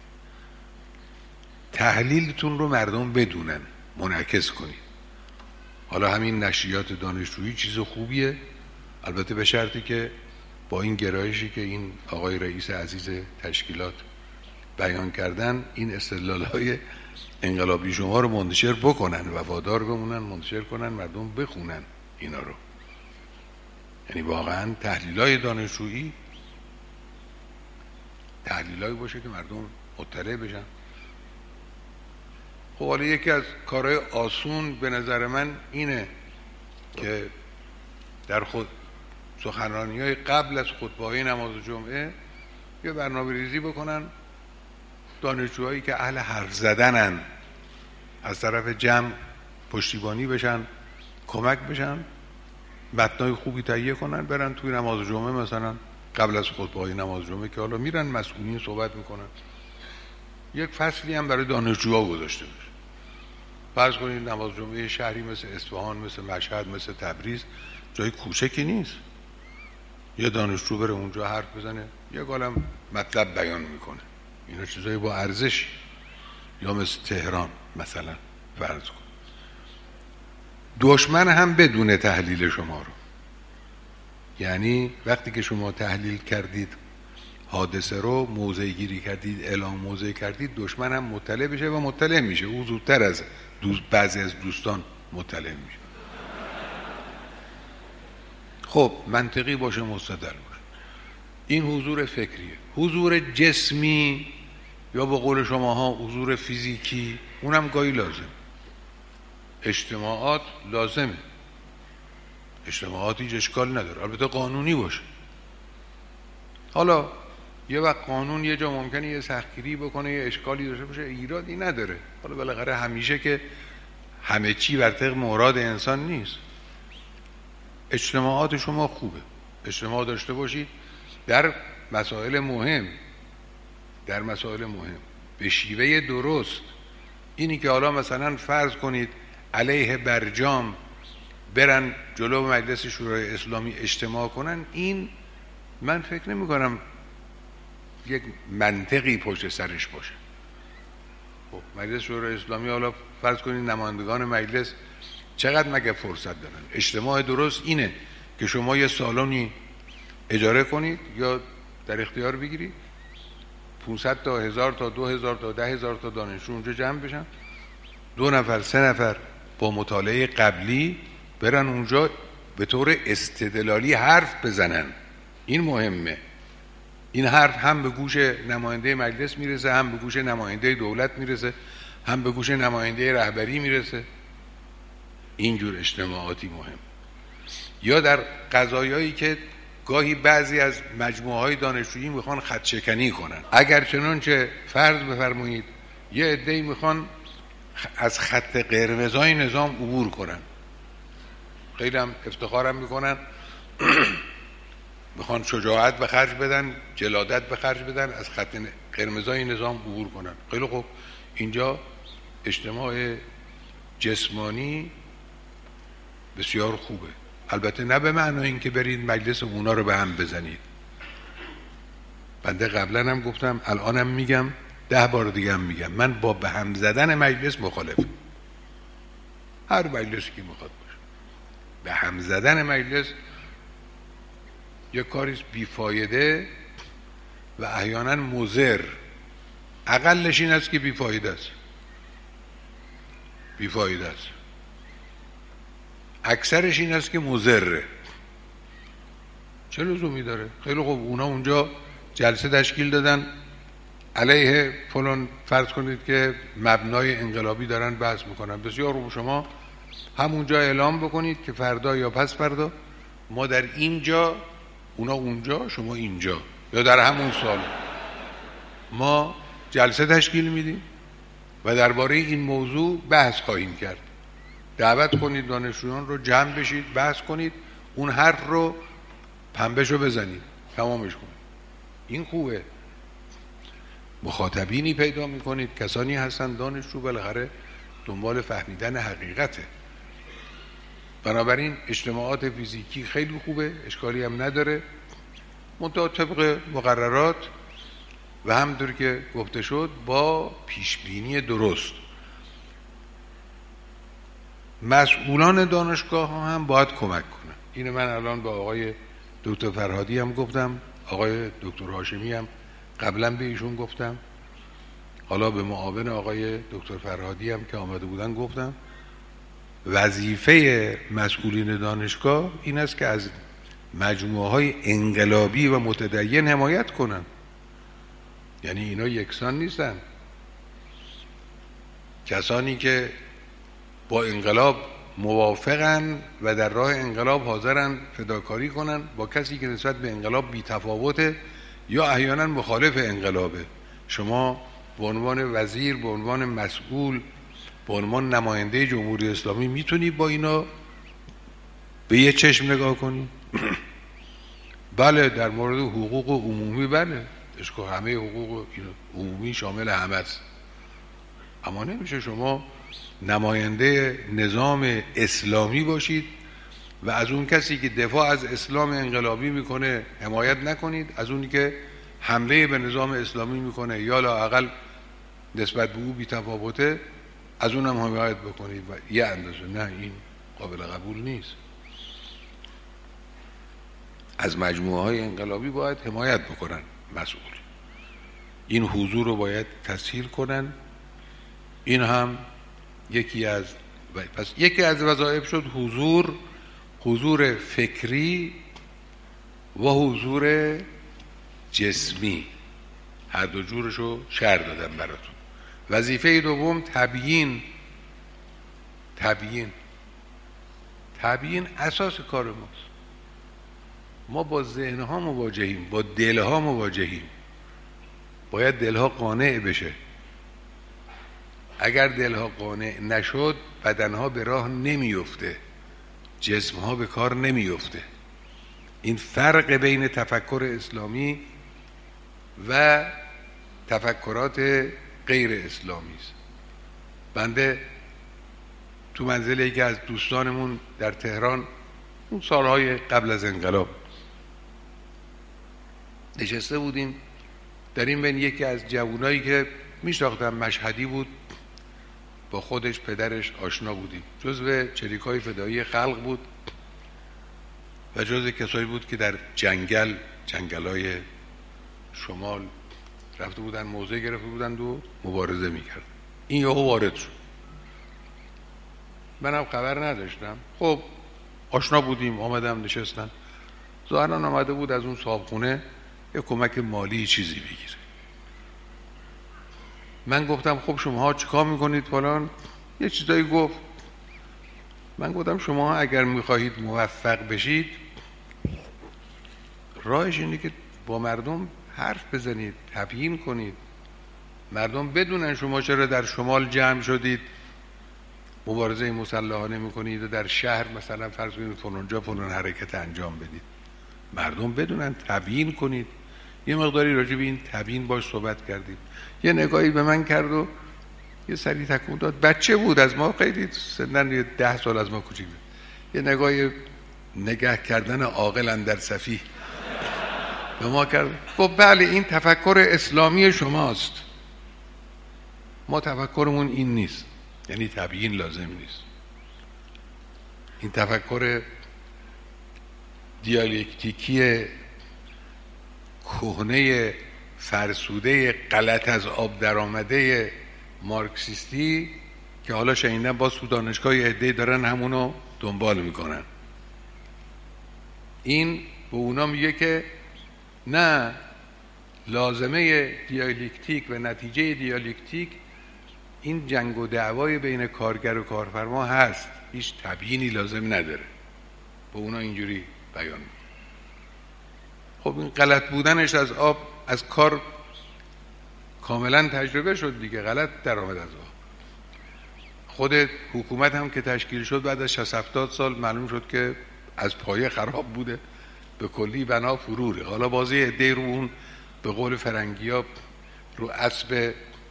تحلیلتون رو مردم بدونن، منعکس کنید. حالا همین نشریات دانشجویی چیز خوبیه، البته به شرطی که با این گرایشی که این آقای رئیس عزیز تشکیلات بیان کردن، این استدلال‌های انقلابی شما رو منتشر بکنن و وادار بمونن منتشر کنن، مردم بخونن اینا رو. یعنی واقعا تحلیل‌های دانشجویی تحلیل‌هایی باشه که مردم مطلع بشن. خب حالا یکی از کارهای آسون به نظر من اینه که در خود سخنرانی‌های قبل از خطبه‌های نماز جمعه یه برنامه ریزی بکنن، دانشجوهایی که اهل حرف زدنن از طرف جمع پشتیبانی بشن، کمک بشن، متنای خوبی تهیه کنن، برن توی نماز جمعه مثلا قبل از خطبه‌های نماز جمعه که حالا میرن مسئولین صحبت میکنن، یک فصلی هم برای دانشجوها گذاشته بشه. فرض کنید نماز جمعه شهری مثل اصفهان، مثل مشهد، مثل تبریز، جای کوچکی نیست، یه دانشجو بره اونجا حرف بزنه، یه عالم مطلب بیان میکنه، اینا چیزایی با ارزش. یا مثل تهران مثلا فرض کن. دشمن هم بدون تحلیل شما رو، یعنی وقتی که شما تحلیل کردید حادثه رو، موضع گیری کردید، اعلام موضع کردید، دشمن هم مطلع بشه و مطلع میشه، او زودتر از دوست بعضی از دوستان مطلع میشه. خب منطقی باشه، مستدل باشه. این حضور فکریه. حضور جسمی یا به قول شماها حضور فیزیکی، اونم گاهی لازم. اجتماعات لازمه، اجتماعات هیچ اشکال نداره، البته قانونی باشه. حالا یه وقت قانون یه جا ممکنه یه سختگیری بکنه، یه اشکالی داشته باشه، ایرادی نداره. حالا بالاخره همیشه که همه چی بر طبق مراد انسان نیست. اجتماعات شما خوبه، اجتماع داشته باشید در مسائل مهم، در مسائل مهم به شیوه درست. اینی که حالا مثلا فرض کنید علیه برجام برن جلو مجلس شورای اسلامی اجتماع کنن، این من فکر نمی کنم یک منطقی پشت سرش باشه. خب مجلس شورای اسلامی، حالا فرض کنید نمایندگان مجلس چقدر مگه فرصت دارن؟ اجتماع درست اینه که شما یه سالنی اجاره کنید یا در اختیار بگیرید، پانصد تا هزار تا دو هزار تا ده هزار تا دانشجو اونجا جمع بشن، دو نفر سه نفر با مطالعه قبلی برن اونجا به طور استدلالی حرف بزنن. این مهمه. این حرف هم به گوش نماینده مجلس میرسه، هم به گوش نماینده دولت میرسه، هم به گوش نماینده رهبری میرسه. اینجور اجتماعاتی مهم. یا در قضایایی که گاهی بعضی از مجموعه های دانشجویی میخوان خط شکنی کنن، اگر چنانچه فرض بفرمایید یه عده‌ای میخوان از خط قرمزای نظام عبور کنن، خیلی هم افتخارم میکنن، میخوان شجاعت به خرج بدن، جلادت به خرج بدن، از خط قرمزای نظام عبور کنن. خیلی خوب، اینجا اجتماع جسمانی بسیار خوبه، البته نه به معنای اینکه برید مجلس اونا رو به هم بزنید. بنده قبلا هم گفتم، الانم میگم، ده بار دیگه هم میگم، من با به هم زدن مجلس مخالفم. هر مجلسی که میخواد باشه، به هم زدن مجلس یه کاریست بیفایده و احیانا مضر. اقلش این است که بیفایده است، بیفایده است. اکثرش این است که مضره. چه لزومی داره؟ خیلی خوب، اونا اونجا جلسه تشکیل دادن علیه فلان، فرض کنید که مبنای انقلابی دارن بحث میکنن، بسیار خوب، شما همونجا اعلام بکنید که فردا یا پس فردا ما در اینجا، اونا اونجا، شما اینجا، یا در همون سال ما جلسه تشکیل میدیم و درباره این موضوع بحث خواهیم کرد. دعوت کنید دانشجویان رو، جمع بشید، بحث کنید، اون حرف رو پنبهشو بزنید، تمامش کنید. این خوبه. مخاطبینی پیدا میکنید، کسانی هستن دانشجو بالاخره دنبال فهمیدن حقیقته. بنابراین اجتماعات فیزیکی خیلی خوبه، اشکالی هم نداره، منتها طبق مقررات و همونطور که گفته شد با پیشبینی درست. مسئولان دانشگاه ها هم باید کمک کنن. اینو من الان با آقای دکتر فرهادی هم گفتم، آقای دکتر هاشمی هم قبلا به ایشون گفتم، حالا به معاون آقای دکتر فرهادی هم که آمده بودن گفتم. وظیفه مسئولین دانشگاه این است که از مجموعه های انقلابی و متدین حمایت کنن. یعنی اینا یکسان نیستن. کسانی که با انقلاب موافقن و در راه انقلاب حاضرن فداکاری کنن با کسی که نسبت به انقلاب بی تفاوته یا احیانا مخالف انقلابه. شما به عنوان وزیر، به عنوان مسئول، به عنوان نماینده جمهوری اسلامی میتونی با اینا به یه چشم نگاه کنی؟ بله، در مورد حقوق عمومی بله، اشکال همه حقوق عمومی شامل همه است، اما نمیشه شما نماینده نظام اسلامی باشید و از اون کسی که دفاع از اسلام انقلابی میکنه حمایت نکنید، از اونی که حمله به نظام اسلامی میکنه یا لااقل نسبت به او بی تفاوته از اونم حمایت بکنید و یه اندازه. نه، این قابل قبول نیست. از مجموعه های انقلابی باید حمایت بکنن مسئول، این حضور رو باید تسهیل کنن. این هم یکی از پس یکی از وظایف شد حضور، حضور فکری و حضور جسمی، هر دو جورشو شرح دادم براتون. وظیفه دوم تبیین. تبیین تبیین اساس کار ماست. ما با ذهنها مواجهیم، با دلها مواجهیم، باید دلها قانع بشه. اگر دلها قانع نشد بدنها به راه نمیفته، جسمها به کار نمیفته. این فرق بین تفکر اسلامی و تفکرات غیر اسلامی است. بنده تو منزل یکی از دوستانمون در تهران اون سالهای قبل از انقلاب نشسته بودیم، در این بین یکی از جوانایی که میشناختم، مشهدی بود، با خودش پدرش آشنا بودیم، جزو چریکای فدایی خلق بود و جزو کسایی بود که در جنگل جنگلای شمال رفته بودن، موضع گرفته بودند و مبارزه میکرد. این یهو وارد شد، منم خبر نداشتم. خب آشنا بودیم، آمدم نشستم. ظاهرا آمده بود از اون صاحبخونه یه کمک مالی چیزی بگیره. من گفتم خب شماها چیکار میکنید فلان، یه چیزایی گفت. من گفتم شماها اگر میخواهید موفق بشید راهش اینه که با مردم حرف بزنید، تبیین کنید، مردم بدونن شما چرا در شمال جمع شدید مبارزه مسلحانه میکنید و در شهر مثلا فرض کنید فلانجا فلان حرکت انجام بدید. مردم بدونن، تبیین کنید. یه مقداری راجع به این تبیین باش صحبت کردیم. یه نگاهی به من کرد و یه سری تکون داد. بچه بود، از ما خیلی سنن یه ده سال از ما کوچیک بود. یه نگاهی نگاه کردن عاقل اندر سفیه به ما کرد. خب بله این تفکر اسلامی شماست، ما تفکرمون این نیست، یعنی تبیین لازم نیست. این تفکر دیالکتیکی کهنه فرسوده غلط از آب در آمده مارکسیستی که حالا شنیدن باز تو دانشگاه یه عده‌ای دارن همونو دنبال میکنن، این به اونا میگه که نه، لازمه دیالکتیک و نتیجه دیالکتیک این جنگ و دعوای بین کارگر و کارفرما هست، هیچ تبیینی لازم نداره. به اونا اینجوری بیان میکنه. خب این غلط بودنش از آب از کار کاملا تجربه شد دیگه، غلط در آمد از آب. خود حکومت هم که تشکیل شد بعد از شصت هفتاد سال معلوم شد که از پایه خراب بوده، به کلی بنا فروره. حالا بازی عده رو اون به قول فرنگی‌ها رو اسب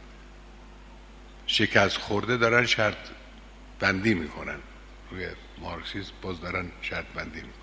شکست خورده دارن شرط بندی میکنن، روی مارکسیسم باز دارن شرط بندی میکنن.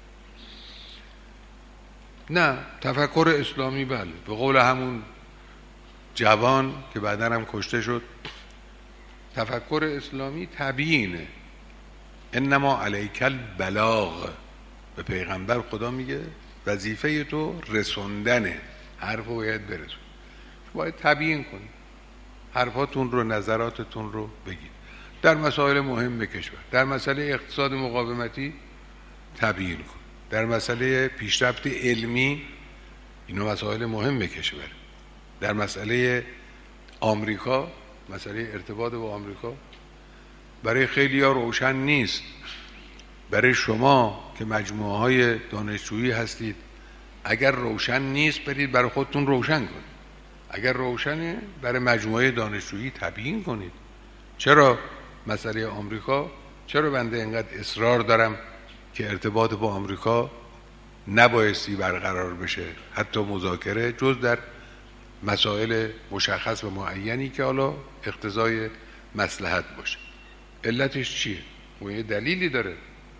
نه، تفکر اسلامی بله، به قول همون جوان که بعداً هم کشته شد، تفکر اسلامی تبیینه. انما علیک البلاغ، به پیغمبر خدا میگه وظیفه تو رسوندنه، حرف رو باید برسون، باید تبیین کنی، حرفاتون رو، نظراتتون رو بگید. در مسائل مهم کشور، در مسئله اقتصاد مقاومتی تبیین کن، در مسئله پیشرفت علمی، اینو مسائل مهم کشور، در مسئله آمریکا، مسئله ارتباط با آمریکا برای خیلی ها روشن نیست. برای شما که مجموعه های دانشجویی هستید اگر روشن نیست برید برای خودتون روشن کنید، اگر روشنه برای مجموعه دانشجویی تبیین کنید. چرا مسئله آمریکا، چرا بنده اینقدر اصرار دارم که ارتباط با آمریکا نبایستی برقرار بشه، حتی مذاکره، جز در مسائل مشخص و معینی که حالا اقتضای مصلحت باشه. علتش چیه؟ و یه دلیلی داره.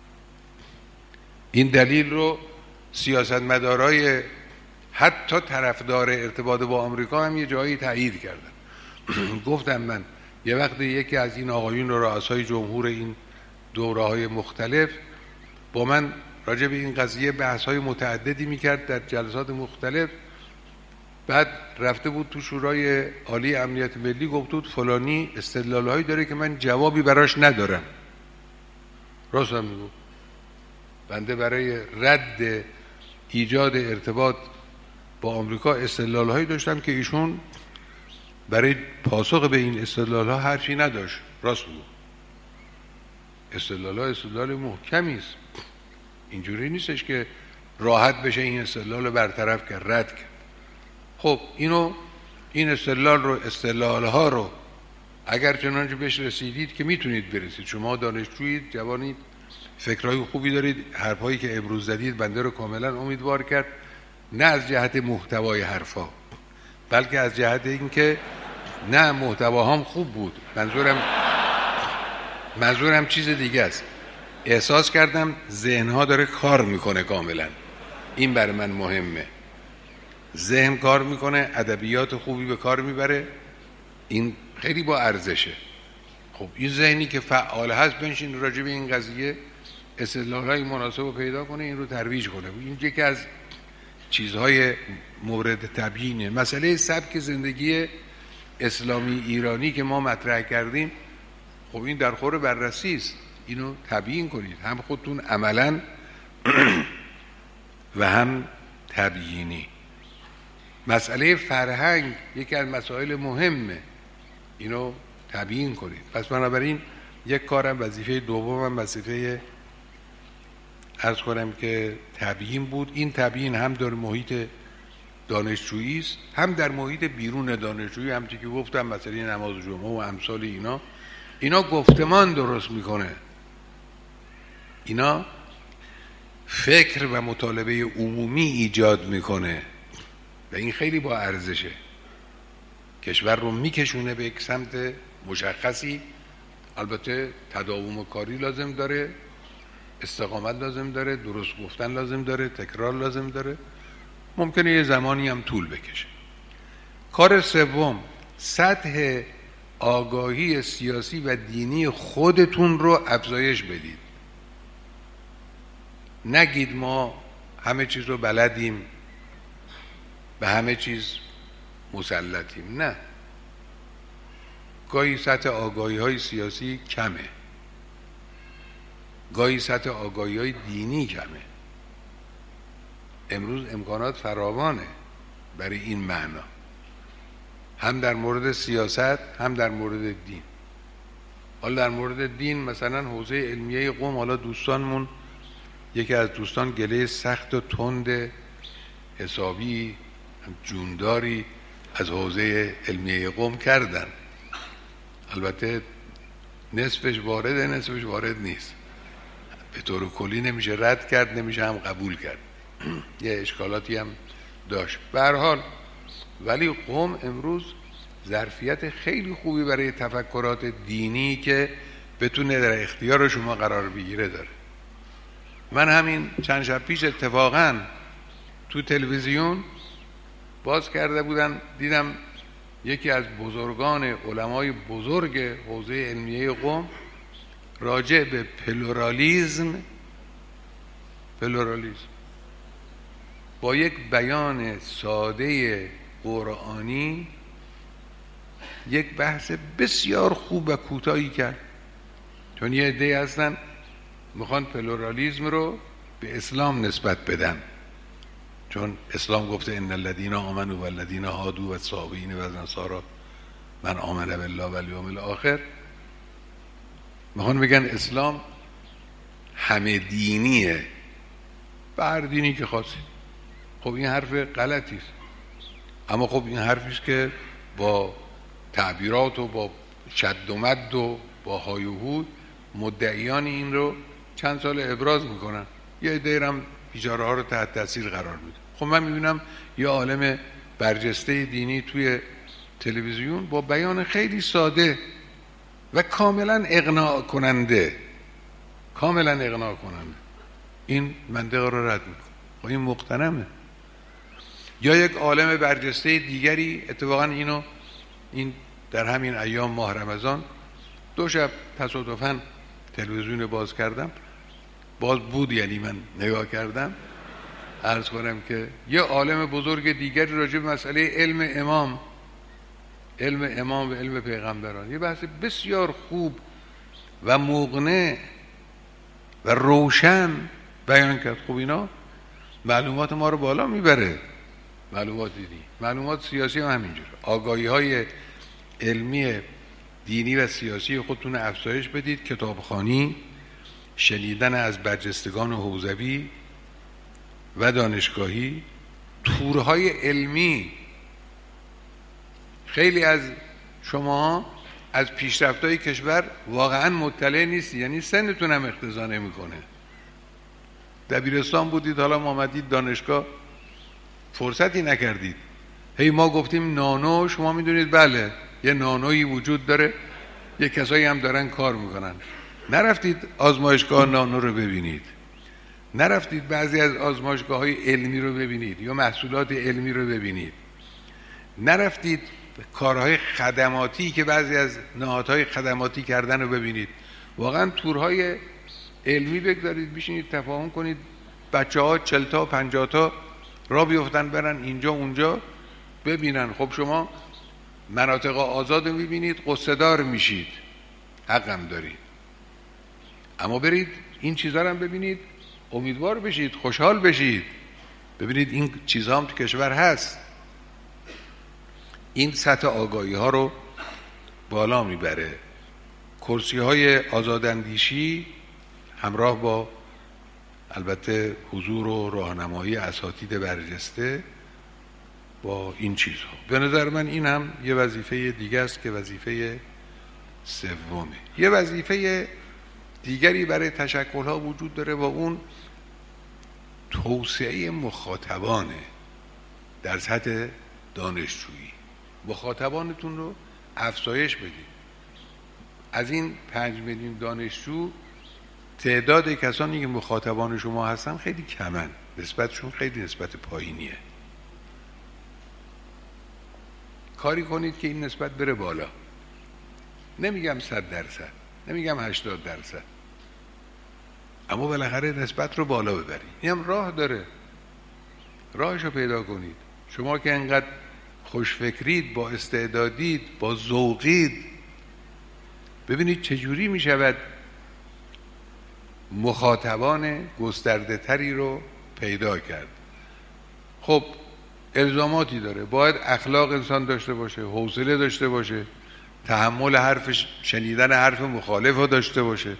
این دلیل رو سیاستمدارای حتی طرفدار ارتباط با آمریکا هم یه جایی تایید کردن. گفتم من یه وقتی یکی از این آقایون و رؤسای جمهور این دوره‌های مختلف با من راجع به این قضیه بحث‌های متعددی می‌کرد در جلسات مختلف، بعد رفته بود تو شورای عالی امنیت ملی گفت بود فلانی استدلال‌هایی داره که من جوابی براش ندارم. راست هم میگفت. بنده برای رد ایجاد ارتباط با آمریکا استدلال‌هایی داشتم که ایشون برای پاسخ به این استدلال‌ها حرفی نداشت. راست میگفت. استدلال‌ها استدلال محکمی است. اینجوری نیستش که راحت بشه این استدلال رو برطرف کرد، رد کرد. خب اینو این استدلال رو استدلال‌ها رو اگر چنانچه بهش رسیدید که میتونید برسید، شما دانشجویید، جوانید، فکرهای خوبی دارید، حرفایی که امروز زدید بنده رو کاملا امیدوار کرد، نه از جهت محتوای حرفا بلکه از جهت اینکه نه محتواهام خوب بود، منظورم منظورم چیز دیگه است. احساس کردم ذهنها داره کار میکنه کاملا، این برای من مهمه. ذهن کار میکنه، ادبیات خوبی به کار میبره، این خیلی با ارزشه. خب این ذهنی که فعال هست بنشین راجع به این قضیه استدلال‌های مناسب رو پیدا کنه، این رو ترویج کنه. این یکی از چیزهای مورد تبیینه. مسئله سبک زندگی اسلامی ایرانی که ما مطرح کردیم، خب این در خور بررسی است، اینو تبیین کنید، هم خودتون عملاً و هم تبیینی. مسئله فرهنگ یکی از مسائل مهمه، اینو تبیین کنید. پس بنابراین یک کارم وظیفه دومم وظیفه عرض کنم که تبیین بود. این تبیین هم در محیط دانشجویی است، هم در محیط بیرون دانشجویی. همچنین که گفتم مسئله نماز جمعه و امثال اینا اینا گفتمان درست میکنه، اینا فکر و مطالبه عمومی ایجاد میکنه و این خیلی با ارزشه. کشور رو میکشونه به یک سمت مشخصی. البته تداوم کاری لازم داره، استقامت لازم داره، درست گفتن لازم داره، تکرار لازم داره، ممکنه یه زمانی هم طول بکشه. کار سوم، سطح آگاهی سیاسی و دینی خودتون رو افزایش بدید. نگید ما همه چیز رو بلدیم، به همه چیز مسلطیم. نه، گاهی سطح آگاهی های سیاسی کمه، گاهی سطح آگاهی های دینی کمه. امروز امکانات فراوانه برای این معنا، هم در مورد سیاست هم در مورد دین. حالا در مورد دین مثلا حوزه علمیه قم، حالا دوستانمون یکی از دوستان گله سخت و تند حسابی جونداری از حوزه علمیه قم کردن. البته نصفش وارده نصفش وارد نیست، به طور کلی نمیشه رد کرد، نمیشه هم قبول کرد، یه اشکالاتی هم داشت. به هر حال ولی قم امروز ظرفیت خیلی خوبی برای تفکرات دینی که بتونه در اختیار شما قرار بگیره داره. من همین چند شب پیش اتفاقاً تو تلویزیون باز کرده بودن، دیدم یکی از بزرگان علمای بزرگ حوزه علمیه قم راجع به پلورالیزم پلورالیزم با یک بیان ساده قرآنی یک بحث بسیار خوب و کوتاهی کرد. چون یه عده‌ای هستن میخوان پلورالیزم رو به اسلام نسبت بدن، چون اسلام گفته ان الذين آمنوا والذين هادوا والصابئین والنصارى من آمن بالله والیوم الاخر. میخوان بگن اسلام همه دینیه، به هر دینی که خواستید. خب این حرف غلطی است، اما خب این حرفی است که با تعبیرات و با شد و مد و با های و هوی مدعیان این رو چند سال ابراز میکنن، یه عده هم بیچاره ها رو تحت تاثیر قرار میده. خب من میبینم یه عالم برجسته دینی توی تلویزیون با بیان خیلی ساده و کاملا اقناع کننده کاملا اقناع کننده این منطقه رو رد میکنه. خب این مقتنمه. یا یک عالم برجسته دیگری، اتفاقا اینو این در همین ایام ماه رمضان دو شب تصادفاً تلویزیون باز کردم، باز بود یعنی من نگاه کردم، عرض کنم که یه عالم بزرگ دیگری راجع به مسئله علم امام علم امام و علم پیغمبران یه بحث بسیار خوب و مقنع و روشن بیان کرد. خب اینا معلومات ما رو بالا میبره، معلومات دینی، معلومات سیاسی هم همینجور. آگاهی های علمی دینی و سیاسی خودتون افزایش بدید. کتابخوانی، شنیدن از برجستگان حوزوی و دانشگاهی، تورهای علمی. خیلی از شما از پیشرفت‌های کشور واقعا مطلع نیستی، یعنی سنتون هم اقتضا نمی‌کنه. دبیرستان بودید، حالا آمدید دانشگاه، فرصتی نکردید. هی ما گفتیم نانو، شما میدونید بله یه نانویی وجود داره، یه کسایی هم دارن کار میکنن. نرفتید آزمایشگاه نانو رو ببینید، نرفتید بعضی از آزمایشگاه های علمی رو ببینید یا محصولات علمی رو ببینید، نرفتید کارهای خدماتی که بعضی از نهادهای خدماتی کردن رو ببینید. واقعا تورهای علمی بگذارید، بشینید تفاهم کنید، بچه ها چل تا پنجاه تا را بیفتن برن اینجا اونجا ببینن. خب شما مناطق آزاد رو میبینید قصه دار میشید، حقم دارید، اما برید این چیزها رو هم ببینید، امیدوار بشید، خوشحال بشید، ببینید این چیزها هم تو کشور هست. این سطح آگاهی ها رو بالا میبره. کرسی های آزاداندیشی همراه با البته حضور و راهنمایی اساتید برجسته با این چیزها، به نظر من این هم یه وظیفه دیگه است که وظیفه سومه. یه وظیفه دیگری برای تشکل‌ها وجود داره و اون توسعه مخاطبانه در سطح دانشجویی. مخاطبانتون رو افزایش بدید. از این پنج میلیون دانشجو تعداد کسانی که مخاطبان شما هستن خیلی کمن، نسبتشون خیلی نسبت پایینیه. کاری کنید که این نسبت بره بالا. نمیگم صد درصد، نمیگم هشتاد درصد، اما بالاخره نسبت رو بالا ببرید. این هم راه داره، راهشو پیدا کنید. شما که انقدر خوشفکرید، با استعدادید، با ذوقید، ببینید چجوری میشود مخاطبان گسترده تری رو پیدا کرد. خب الزاماتی داره، باید اخلاق انسان داشته باشه، حوصله داشته باشه، تحمل حرف شنیدن حرف مخالف رو داشته باشه.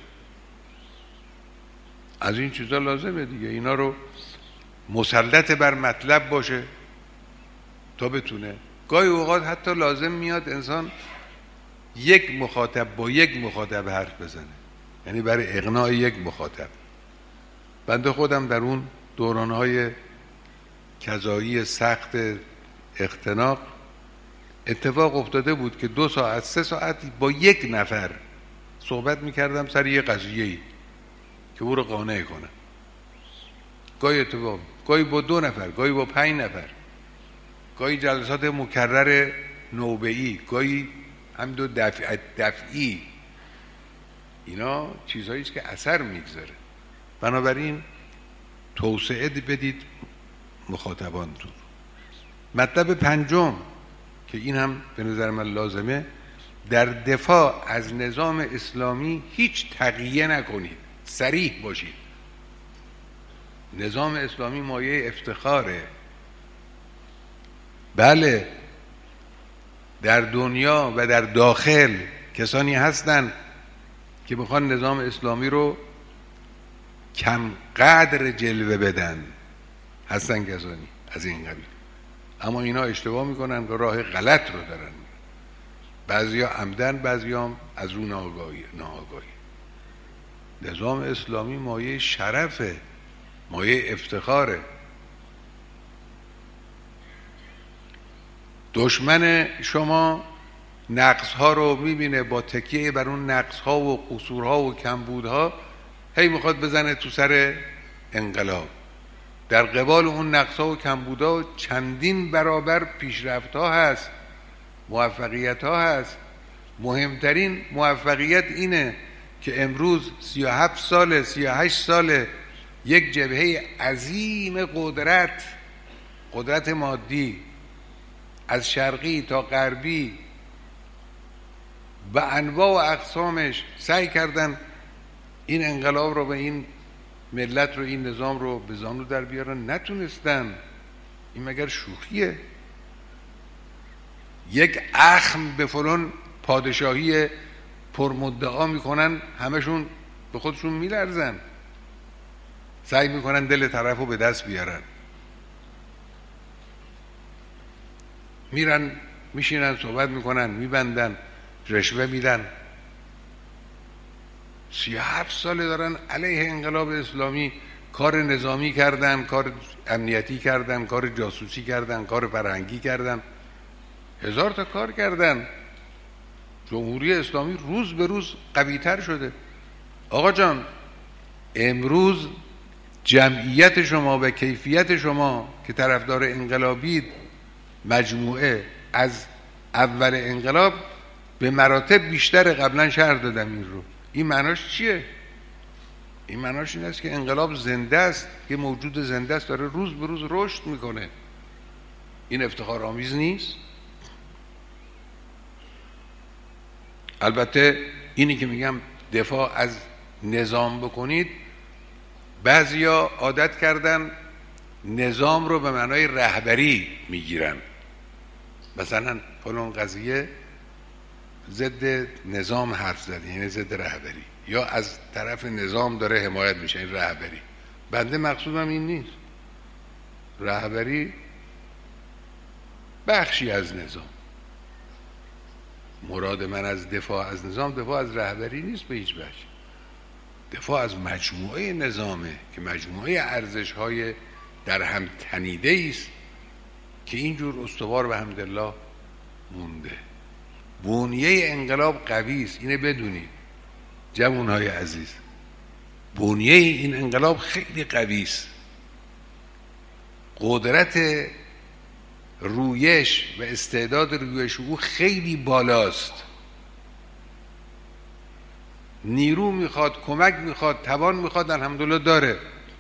از این چیزا لازمه دیگه. اینا رو مسلط بر مطلب باشه تا بتونه. گاهی اوقات حتی لازم میاد انسان یک مخاطب با یک مخاطب حرف بزنه، یعنی برای اقناع یک مخاطب. بنده خودم در اون دورانهای کذایی سخت اختناق اتفاق افتاده بود که دو ساعت سه ساعت با یک نفر صحبت میکردم سر یه قضیه‌ای که او رو قانع کنم. گاهی اتفاق، گاهی با دو نفر، گاهی با پنج نفر، گاهی جلسات مکرر نوبه‌ای، گاهی هم دو دفع دفعی. اینا چیزهایی است که اثر میگذاره. بنابراین توسعه بدید مخاطبانتون. مطلب پنجم که این هم به نظر من لازمه، در دفاع از نظام اسلامی هیچ تقیه نکنید، صریح باشید. نظام اسلامی مایه افتخاره. بله، در دنیا و در داخل کسانی هستند که میخوان نظام اسلامی رو کم قدر جلوه بدن، هستن کسانی از این قبیل، اما اینا اشتباه میکنن و راه غلط رو دارن. بعضیا عمدن، بعضیا هم از رو ناآگاهی. ناآگاهی. نظام اسلامی مایه شرفه، مایه افتخاره. دشمن شما نقص ها رو میبینه، با تکیه بر اون نقص ها و قصورها و کمبودها هی میخواد بزنه تو سر انقلاب. در قبال اون نقص ها و کمبودها چندین برابر پیشرفت ها هست، موفقیت ها هست. مهمترین موفقیت اینه که امروز سی و هفت ساله، سی و هشت ساله یک جبهه عظیم قدرت، قدرت مادی، از شرقی تا غربی و انواع و اقسامش سعی کردن این انقلاب رو و این ملت رو، این نظام رو به زانو در بیارن، نتونستن. این مگر شوخیه؟ یک اخم به فلان پادشاهی پرمدعا میکنن، همشون به خودشون میلرزن، سعی میکنن دل طرف رو به دست بیارن، میرن میشینن صحبت میکنن، میبندن، رشوه میدن. سی و هفت ساله دارن علیه انقلاب اسلامی کار نظامی کردن، کار امنیتی کردن، کار جاسوسی کردن، کار فرهنگی کردن، هزار تا کار کردن. جمهوری اسلامی روز به روز قوی‌تر شده. آقا جان، امروز جمعیت شما و کیفیت شما که طرفدار انقلابید، مجموعه از اول انقلاب به مراتب بیشتر، قبلا شرح دادم این رو. این معناش چیه؟ این معناش این است که انقلاب زنده است، یه موجود زنده است، داره روز به روز رشد میکنه. این افتخار آمیز نیست؟ البته اینی که میگم دفاع از نظام بکنید، بعضیا عادت کردن نظام رو به معنای رهبری میگیرن، مثلا فلان قضیه ضد نظام حرف زد، یعنی ضد رهبری، یا از طرف نظام داره حمایت میشه، این رهبری. بنده مقصودم این نیست. رهبری بخشی از نظام. مراد من از دفاع از نظام دفاع از رهبری نیست به هیچ وجه. دفاع از مجموعه نظامه که مجموعه ارزش‌های در هم تنیده است که اینجور استوار به حمدالله مونده. بنیه انقلاب قوی است، اینه بدونید جوانهای عزیز. بنیه این انقلاب خیلی قوی است. قدرت رویش و استعداد رویش او خیلی بالاست. نیرو میخواد، کمک میخواد، توان میخواد، الحمدلله داره.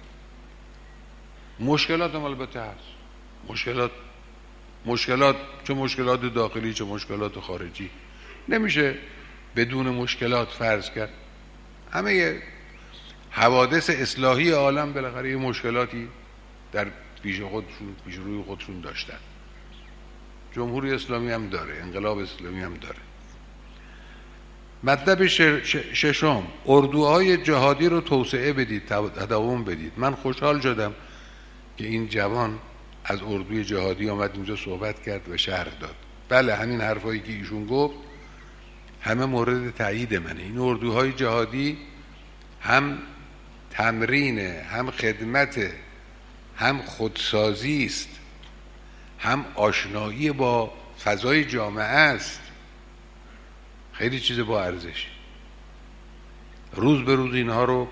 مشکلات هم البته هست. مشکلات مشکلات چه مشکلات داخلی چه مشکلات خارجی. نمیشه بدون مشکلات فرض کرد. همه حوادث اصلاحی عالم بالاخره یه مشکلاتی در پیش خودشون پیش روی خودشون داشتن. جمهوری اسلامی هم داره، انقلاب اسلامی هم داره. مطلب ششم، اردوهای جهادی رو توسعه بدید، تداوم بدید. من خوشحال شدم که این جوان از اردوی جهادی آمد اینجا صحبت کرد و شرح داد. بله، همین حرفایی که ایشون گفت همه مورد تایید منه. این اردوهای جهادی هم تمرینه، هم خدمت، هم خودسازی است، هم آشنایی با فضای جامعه است. خیلی چیز با ارزش. روز به روز اینها رو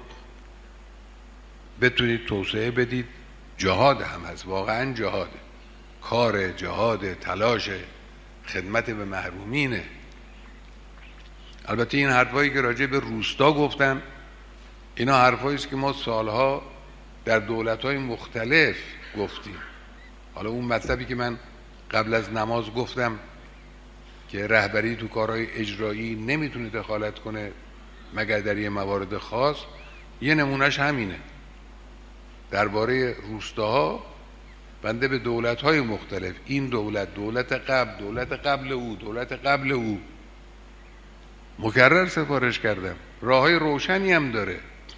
بتونید توسعه بدید. جهاد هم هست، واقعا جهاده، کار جهاد، تلاش خدمت به محرومینه. البته این حرفایی که راجع به روستا گفتم، اینا حرفایی است که ما سالها در دولت‌های مختلف گفتیم. حالا اون مطلبی که من قبل از نماز گفتم که رهبری تو کارهای اجرایی نمیتونه دخالت کنه مگر در یه موارد خاص، یه نمونهش همینه. درباره روستاها بنده به دولت‌های مختلف، این دولت، دولت قبل، دولت قبل او، دولت قبل او، مکرر سفارش کردم. راههای روشنی هم داره.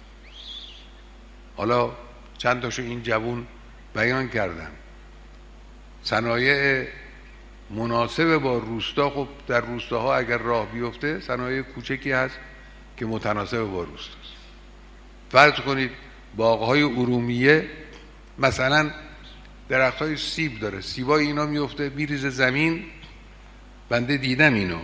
حالا چند تاشو این جوون بیان کردم. صنایع مناسب با روستا، خب در روستاها اگر راه بیفته صنایع کوچکی هست که متناسب با روستاست. فرض کنید باغ‌های ارومیه مثلا درخت‌های سیب داره، سیبای اینا میفته میریزه زمین. بنده دیدم اینو،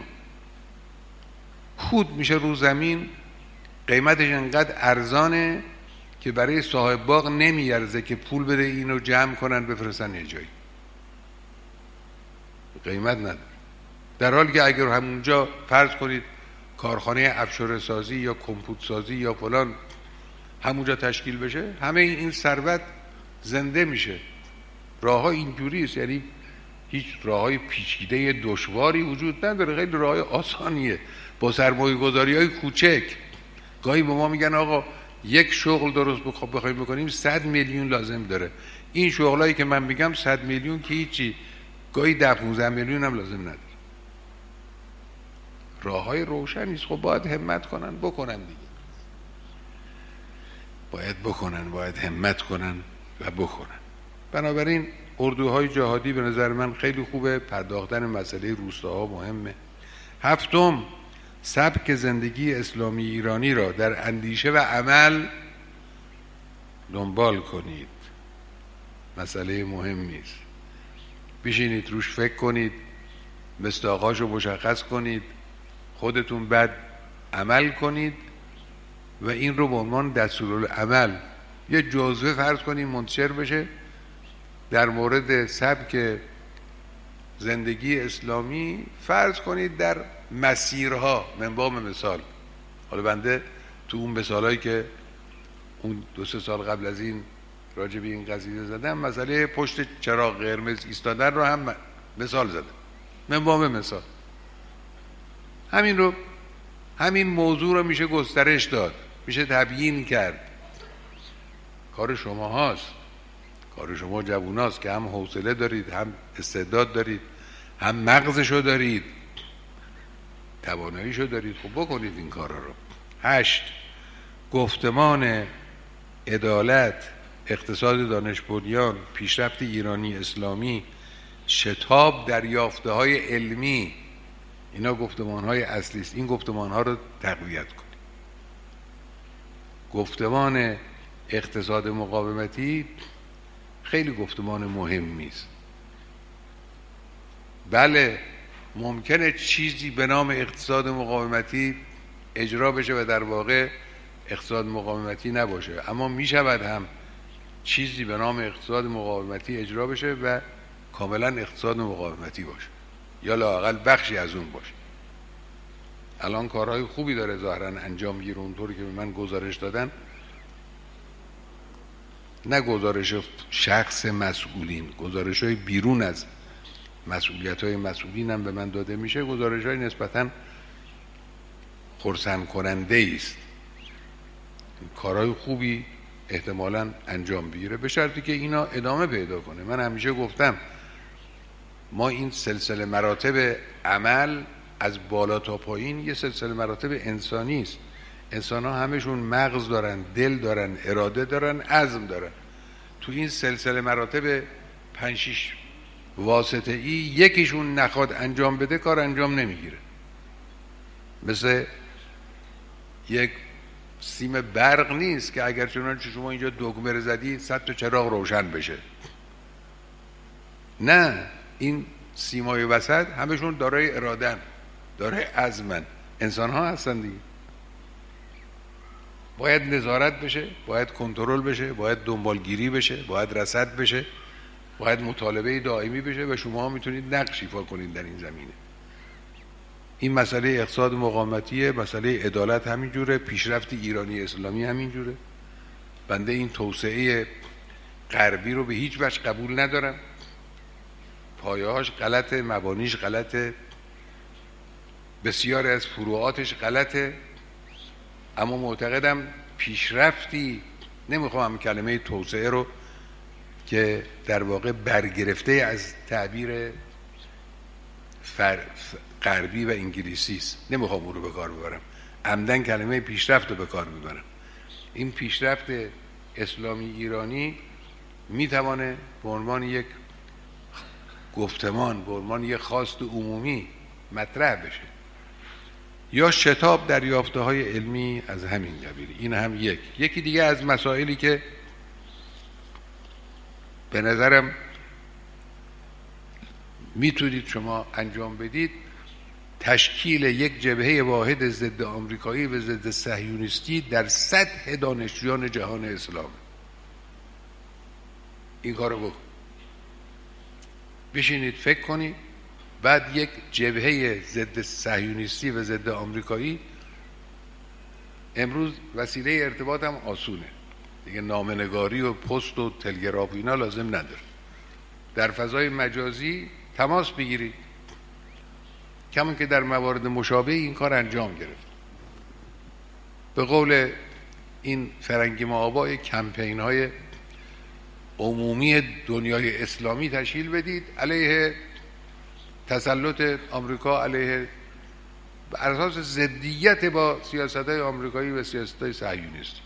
خود میشه رو زمین، قیمتش انقدر ارزانه که برای صاحب باغ نمیارزه که پول بده اینو جمع کنن بفرستن یه جایی، قیمت نداره. در حالی که اگر همونجا فرض کنید کارخانه ابشار سازی یا کمپوت سازی یا فلان همونجا تشکیل بشه، همه این ثروت زنده میشه. راه ها اینجوری است، یعنی هیچ راه های پیچیده دشواری وجود نداره، خیلی راه های آسانیه با سرمایه گذاری های کوچک. گاهی به ما میگن آقا یک شغل درست بخوایم بکنیم صد میلیون لازم داره. این شغلایی که من میگم صد میلیون که هیچی، گاهی ده پونزده میلیون هم لازم نداره. راه های روشنی است. خب باید همت کنن، بکنن دیگه. باید بکنن، باید همت کنن و بکنن. بنابراین اردوهای جهادی به نظر من خیلی خوبه. پرداختن مسئله روستاها مهمه. هفتم، سبک زندگی اسلامی ایرانی را در اندیشه و عمل دنبال کنید. مسئله مهمی است. بشینید روش فکر کنید، مصداقاشو مشخص کنید، خودتون بعد عمل کنید و این رو به عنوان دستورالعمل یه جزوه فرض کنید منتشر بشه در مورد سبک زندگی اسلامی فرض کنید در مسیرها، من باب مثال، حالا بنده تو اون مثالایی که اون دو سه سال قبل از این راجع به این قضیه زدم، مسئله پشت چراغ قرمز ایستادن رو هم مثال زدم، من باب مثال. همین رو همین موضوع رو میشه گسترش داد، میشه تبیین کرد. کار شما هاست، کار شما جووناست که هم حوصله دارید، هم استعداد دارید، هم مغزشو دارید، تواناییشو دارید، خب بکنید این کارا رو. هشت، گفتمان عدالت، اقتصاد دانش بنیان، پیشرفت ایرانی اسلامی، شتاب در یافته های علمی، اینا گفتمان های اصلی است. این گفتمان ها رو تقویت کنید. گفتمان اقتصاد مقاومتی خیلی گفتمان مهمی است. بله ممکنه چیزی به نام اقتصاد مقاومتی اجرا بشه و در واقع اقتصاد مقاومتی نباشه، اما می شود هم چیزی به نام اقتصاد مقاومتی اجرا بشه و کاملا اقتصاد مقاومتی باشه، یا لااقل بخشی از اون باشه. الان کارهای خوبی داره ظاهرا انجام میگیره، اونطوری که به من گزارش دادن، نه گزارش شخص مسئولین، گزارش های بیرون از مسئولیت های مسئولین هم به من داده میشه، گزارش های نسبتاً خرسند کننده است. کارهای خوبی احتمالاً انجام بگیره، به شرطی که اینا ادامه پیدا کنه. من همیشه گفتم ما این سلسله مراتب عمل از بالا تا پایین یه سلسله مراتب انسانی است. انسان ها همشون مغز دارن، دل دارن، اراده دارن، عزم دارن. تو این سلسله مراتب پنج شیش واسطه ای یکیشون نخواد انجام بده، کار انجام نمیگیره. مثل یک سیم برق نیست که اگر چنانچه شما اینجا دکمه رو زدی صد تا چراغ روشن بشه. نه، این سیمای وسط همشون دارای ارادن، دارای عزمن، انسان ها هستن دیگه. باید نظارت بشه، باید کنترل بشه، باید دنبالگیری بشه، باید رصد بشه، باید مطالبه دائمی بشه و شما میتونید نقش ایفا کنید در این زمینه. این مسئله اقتصاد مقاومتیه، مسئله عدالت همینجوره، پیشرفت ایرانی اسلامی همینجوره. بنده این توسعه غربی رو به هیچ وجه قبول ندارم. پایه‌هاش غلطه، مبانیش غلطه، بسیاری از فروعاتش غلطه، اما معتقدم پیشرفتی، نمیخوام کلمه توسعه رو که در واقع برگرفته از تعبیر فر... غربی و انگلیسی است، نمیخوام اون رو به کار ببرم، عمدن کلمه پیشرفت رو به کار میبرم. این پیشرفت اسلامی ایرانی میتوانه به عنوان یک گفتمان، به عنوان یک خواست عمومی مطرح بشه، یا شتاب در یافته های علمی از همین قبیل. این هم یک یکی دیگه از مسائلی که به نظرم میتونید شما انجام بدید، تشکیل یک جبهه واحد ضد آمریکایی و ضد صهیونیستی در سطح دانشجویان جهان اسلام. این کارو بکن، بشینید فکر کنید، بعد یک جبهه ضد صهیونیستی و ضد آمریکایی. امروز وسیله ارتباط هم آسونه دیگه، نامه‌نگاری و پست و تلگراف اینا لازم نداره. در فضای مجازی تماس بگیرید، کمون که در موارد مشابه این کار انجام گرفت. به قول این فرنگی معابا کمپین های عمومی دنیای اسلامی تشکیل بدید علیه تسلط آمریکا، علیه بر اساس ضدیت با سیاست‌های آمریکایی و سیاست‌های صهیونیستی.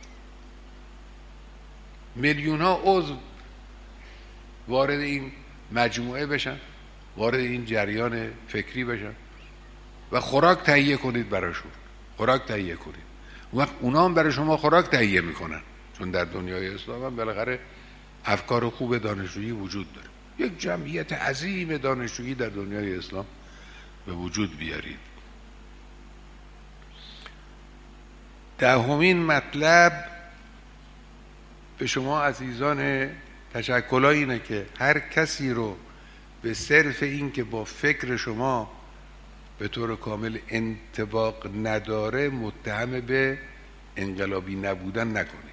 میلیون ها عضو وارد این مجموعه بشن، وارد این جریان فکری بشن و خوراک تهیه کنید براشون، خوراک تهیه کنید. اون وقت اونا هم برای شما خوراک تهیه میکنن، چون در دنیای اسلام هم بالاخره افکار خوب دانشجویی وجود داره. یک جمعیت عظیم دانشجویی در دنیای اسلام به وجود بیارید. دهمین مطلب به شما عزیزان تشکل‌ها اینه که هر کسی رو به صرف این که با فکر شما به طور کامل انطباق نداره متهم به انقلابی نبودن نکنید.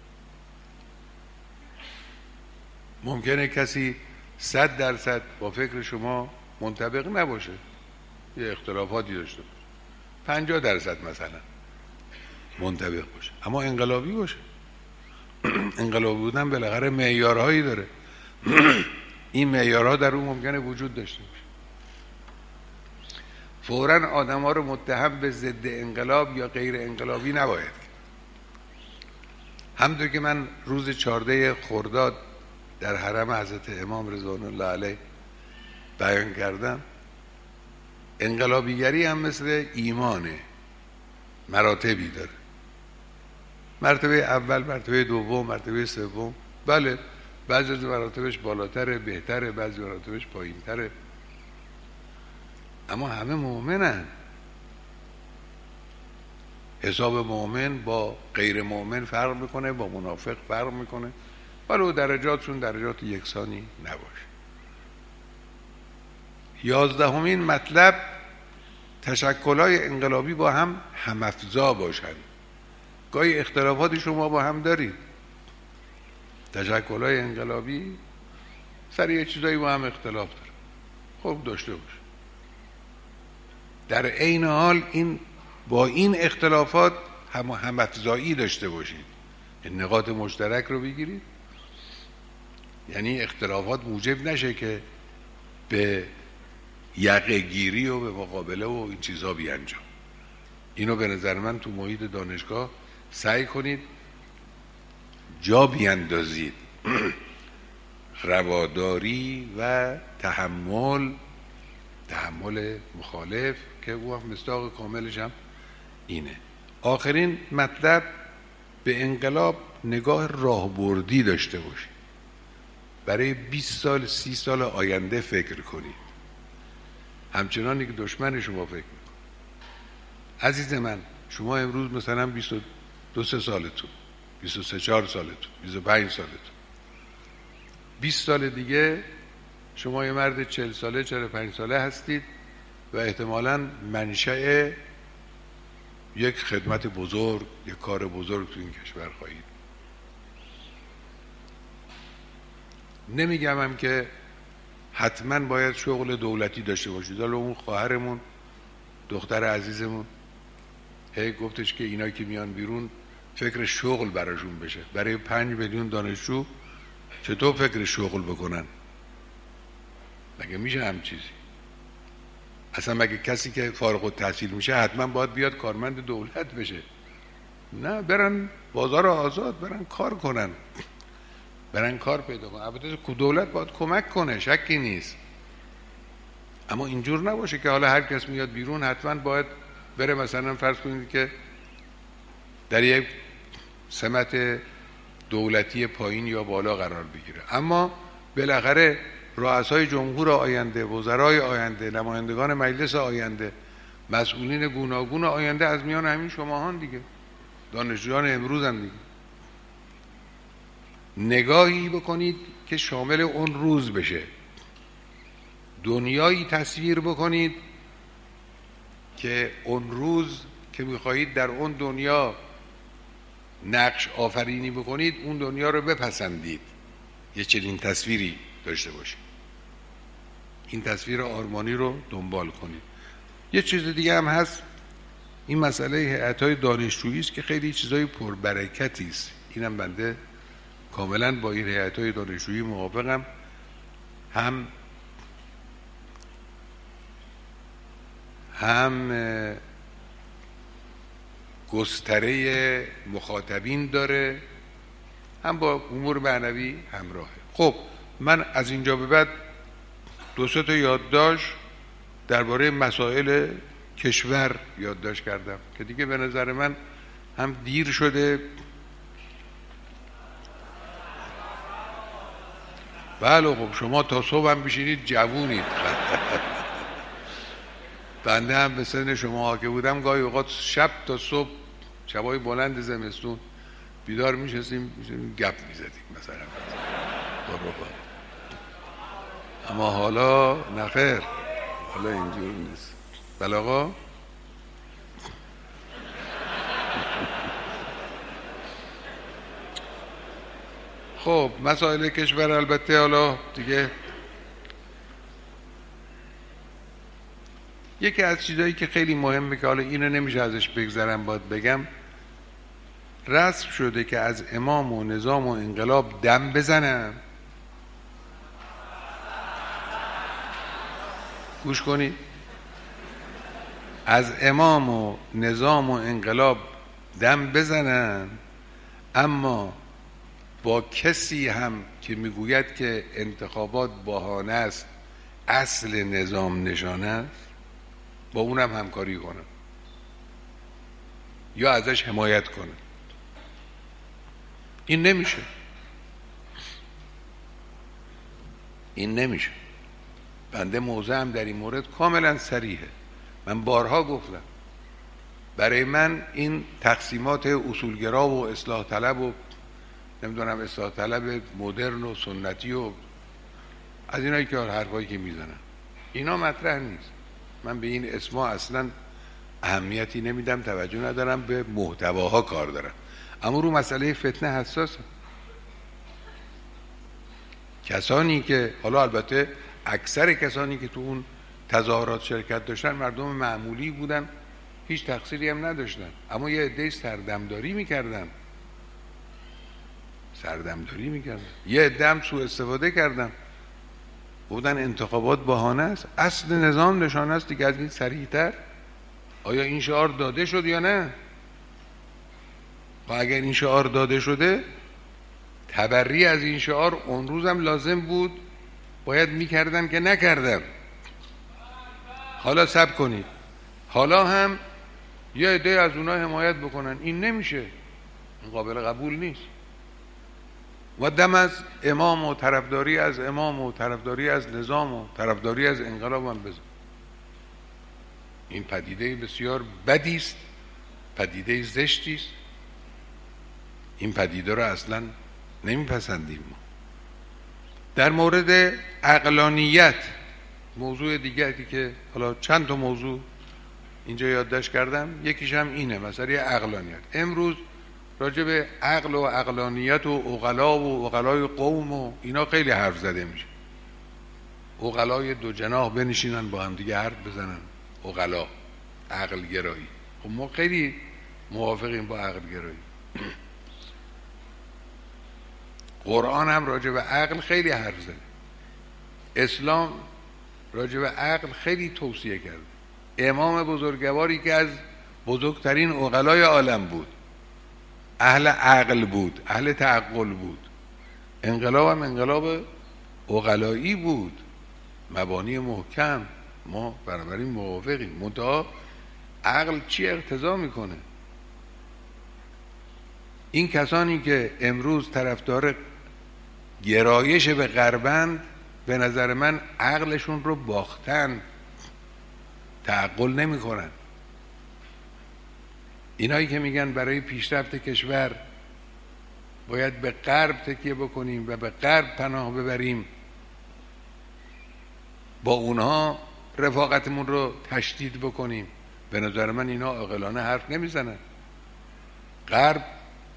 ممکنه کسی صد درصد با فکر شما منطبق نباشه، یه اختلافاتی داشته باشه، پنجاه درصد مثلا منطبق باشه، اما انقلابی باشه. انقلابی بودن بالاخره معیارهایی داره. این معیارها در اون ممکنه وجود داشته باشه. فوراً آدم‌ها رو متهم به ضد انقلاب یا غیر انقلابی نباید. همونطور که من روز چهارده خرداد در حرم حضرت امام رضوان الله علیه بیان کردم، انقلابیگری هم مثل ایمانه، مراتبی داره. مرتبه اول، مرتبه دوم، مرتبه سوم. بله بعضی از مراتبش بالاتره، بهتره، بعضی مراتبش پایینتره، اما همه مؤمنن. حساب مؤمن با غیر مؤمن فرق میکنه، با منافق فرق میکنه، ولو درجاتشون درجات یکسانی نباشه. یازدهمین مطلب، تشکل‌های انقلابی با هم هم‌افزا باشند. گاهی اختلافاتی شما با هم دارید، تشکل‌های انقلابی سر یه چیزایی با هم اختلاف داره، خب داشته باشه. در عین حال این با این اختلافات هم هم‌افزایی داشته باشید، نقاط مشترک رو بگیرید. یعنی اختلافات موجب نشه که به یقه گیری و به مقابله و این چیزها بیانجام. اینو به نظر من تو محیط دانشگاه سعی کنید جا بیاندازید. رواداری و تحمل، تحمل مخالف که او هم مصداق کاملش هم اینه. آخرین مطلب، به انقلاب نگاه راهبردی داشته باشید. برای بیست سال سی سال آینده فکر کنید، همچنانی که دشمن شما فکر میکنه. عزیز من، شما امروز مثلا بیست و دو سه سالتون، بیست و سه چهار سالتون، بیست و پنج سالتون، بیست سال دیگه شما یه مرد چهل ساله چهل و پنج ساله هستید و احتمالاً منشأ یک خدمت بزرگ، یک کار بزرگ تو این کشور خواهید. نمیگم هم که حتما باید شغل دولتی داشته باشید. حالا اون خواهرمون، دختر عزیزمون، هی گفتش که اینایی که میان بیرون فکر شغل براشون بشه. برای پنج میلیون دانشجو چطور فکر شغل بکنن؟ مگه میشه هم چیزی؟ اصلا مگه کسی که فارغ التحصیل میشه حتما باید بیاد کارمند دولت بشه؟ نه، برن بازار آزاد، برن کار کنن، برن کار پیدا کنن. البته دولت باید کمک کنه، شکی نیست، اما اینجور نباشه که حالا هر کس میاد بیرون حتما باید بره مثلا فرض کنید که در یک سمت دولتی پایین یا بالا قرار بگیره. اما بالاخره رؤسای جمهور آینده، وزرای آینده، نمایندگان مجلس آینده، مسئولین گوناگون آینده از میان همین شماهان دیگه، دانشجویان امروز هم دیگه. نگاهی بکنید که شامل اون روز بشه، دنیایی تصویر بکنید که اون روز که میخواهید در اون دنیا نقش آفرینی بکنید، اون دنیا رو بپسندید، یه چنین تصویری داشته باشید، این تصویر آرمانی رو دنبال کنید. یه چیز دیگه هم هست، این مسئله هیئت‌های دانشجویی است که خیلی چیزای پربرکتی است. اینم بنده کاملا با این هیئت‌های دانشجویی موافقم. هم هم گستره مخاطبین داره، هم با امور معنوی همراهه. خب من از اینجا به بعد دو سه تا یادداشت درباره مسائل کشور یادداشت کردم که دیگه به نظر من هم دیر شده. بله خب شما تا صبح هم بشینید جوونید. بنده هم به سن شما که بودم گاهی اوقات شب تا صبح، شبای بلند زمستون بیدار میشستیم گپ میزدیم مثلا. اما حالا نخیر، حالا اینجور نیست. بله آقا. خب مسائل کشور البته حالا دیگه یکی از چیزایی که خیلی مهمه که حالا اینو نمیشه ازش بگذرم باید بگم، رسم شده که از امام و نظام و انقلاب دم بزنم. گوش کنید، از امام و نظام و انقلاب دم بزنن، اما با کسی هم که میگوید که انتخابات بهانه است اصل نظام نشانه است با اونم همکاری کنن یا ازش حمایت کنن. این نمیشه، این نمیشه. بنده موضعم در این مورد کاملا صریحه. من بارها گفتم برای من این تقسیمات اصولگرا و اصلاح طلب و نمیدونم اصلاح طلب مدرن و سنتی و از اینایی که حرفایی که میزنن اینا مطرح نیست. من به این اسما اصلا اهمیتی نمیدم، توجه ندارم، به محتواها کار دارم. اما رو مسئله فتنه حساسه. کسانی که حالا البته اکثر کسانی که تو اون تظاهرات شرکت داشتن مردم معمولی بودن، هیچ تقصیری هم نداشتن، اما یه عده‌ای سردمداری میکردن سردمداری میکردن یه عده هم سوء استفاده کردن، بودن انتخابات بهانه است، اصل نظام نشانه است دیگه. از این صریح‌تر آیا این شعار داده شد یا نه؟ و اگر این شعار داده شده، تبری از این شعار اون روزم لازم بود، باید میکردن که نکردن. حالا صبر کنید، حالا هم یه عده از اونها حمایت بکنن، این نمیشه، این قابل قبول نیست. و دم از امام و طرفداری از امام و طرفداری از نظام و طرفداری از انقلاب هم بزن. این پدیده بسیار بدی است، پدیده زشتی است. این پدیده را اصلا نمیپسندیم ما. در مورد عقلانیت، موضوع دیگری که حالا چند تا موضوع اینجا یادداشت کردم، یکیش هم اینه، مسئله عقلانیت. امروز راجع به عقل و عقلانیت و عقلا و عقلای قوم و اینا خیلی حرف زده میشه. عقلای دو جناح بنشینن با هم دیگه حرف بزنن، عقلا، عقل گرایی. خب ما خیلی موافقیم با عقل گرایی. قرآن هم راجع به عقل خیلی حرف زده، اسلام راجع به عقل خیلی توصیه کرده. امام بزرگواری که از بزرگترین عقلای عالم بود، اهل عقل بود، اهل تعقل بود. انقلاب هم انقلاب عقلایی بود، مبانی محکم. ما بنابراین موافقیم. منتها عقل چی اقتضا میکنه؟ این کسانی که امروز طرفدار گرایش به غربند، به نظر من عقلشون رو باختن، تعقل نمی کنن. اینایی که میگن برای پیشرفت کشور باید به غرب تکیه بکنیم و به غرب پناه ببریم، با اونها رفاقتمون رو تشدید بکنیم، به نظر من اینا عاقلانه حرف نمیزنن. غرب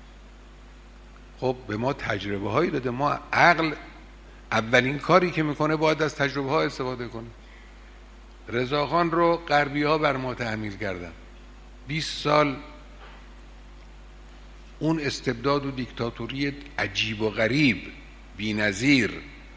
خب به ما تجربه هایی داده، ما عقل اولین کاری که میکنه باید از تجربه ها استفاده کنه. رضاخان رو غربی ها بر ما تحمیل کردن، بیست سال اون استبداد و دیکتاتوری عجیب و غریب بی نظیر.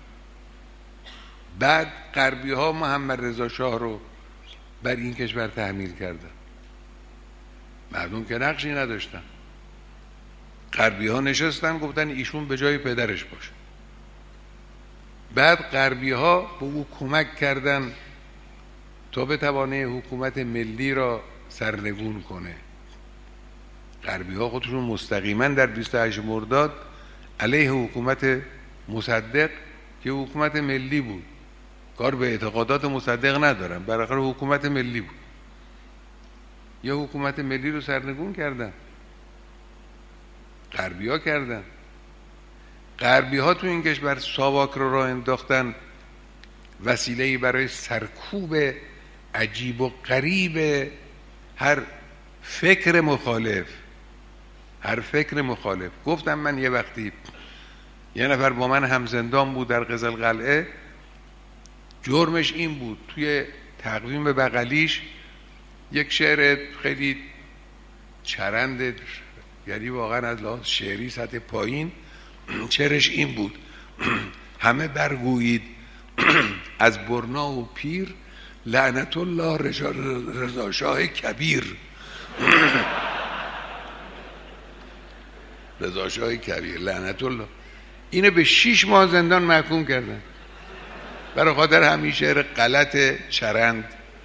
بعد غربی ها محمد رضا شاه رو بر این کشور تحمیل کردن، مردم که نقشی نداشتن. غربی ها نشستن گفتن ایشون به جای پدرش باشه. بعد غربی ها به او کمک کردن تا بتوانه حکومت ملی را سرنگون کنه. غربی ها خودشون مستقیما در بیست و هشتم مرداد علیه حکومت مصدق که حکومت ملی بود، کار به اعتقادات مصدق ندارم، بالاخره حکومت ملی بود، یا حکومت ملی رو سرنگون کردن. غربی ها کردن. غربی ها تو این کشور ساواک رو راه انداختن وسیله‌ای برای سرکوب عجیب و غریب هر فکر مخالف هر فکر مخالف. گفتم من یه وقتی یه نفر با من هم زندان بود در قزل قلعه، جرمش این بود توی تقویم بغلیش یک شعر خیلی چرند، یعنی واقعا از لحاظ شعری سطح پایین، شعرش این بود: همه برگویید از برنا و پیر، لعنت الله رضا شاه کبیر. رضا شاه کبیر لعنت الله. اینو به شیش ماه زندان محکوم کردن برای خاطر همین شعر غلط چرند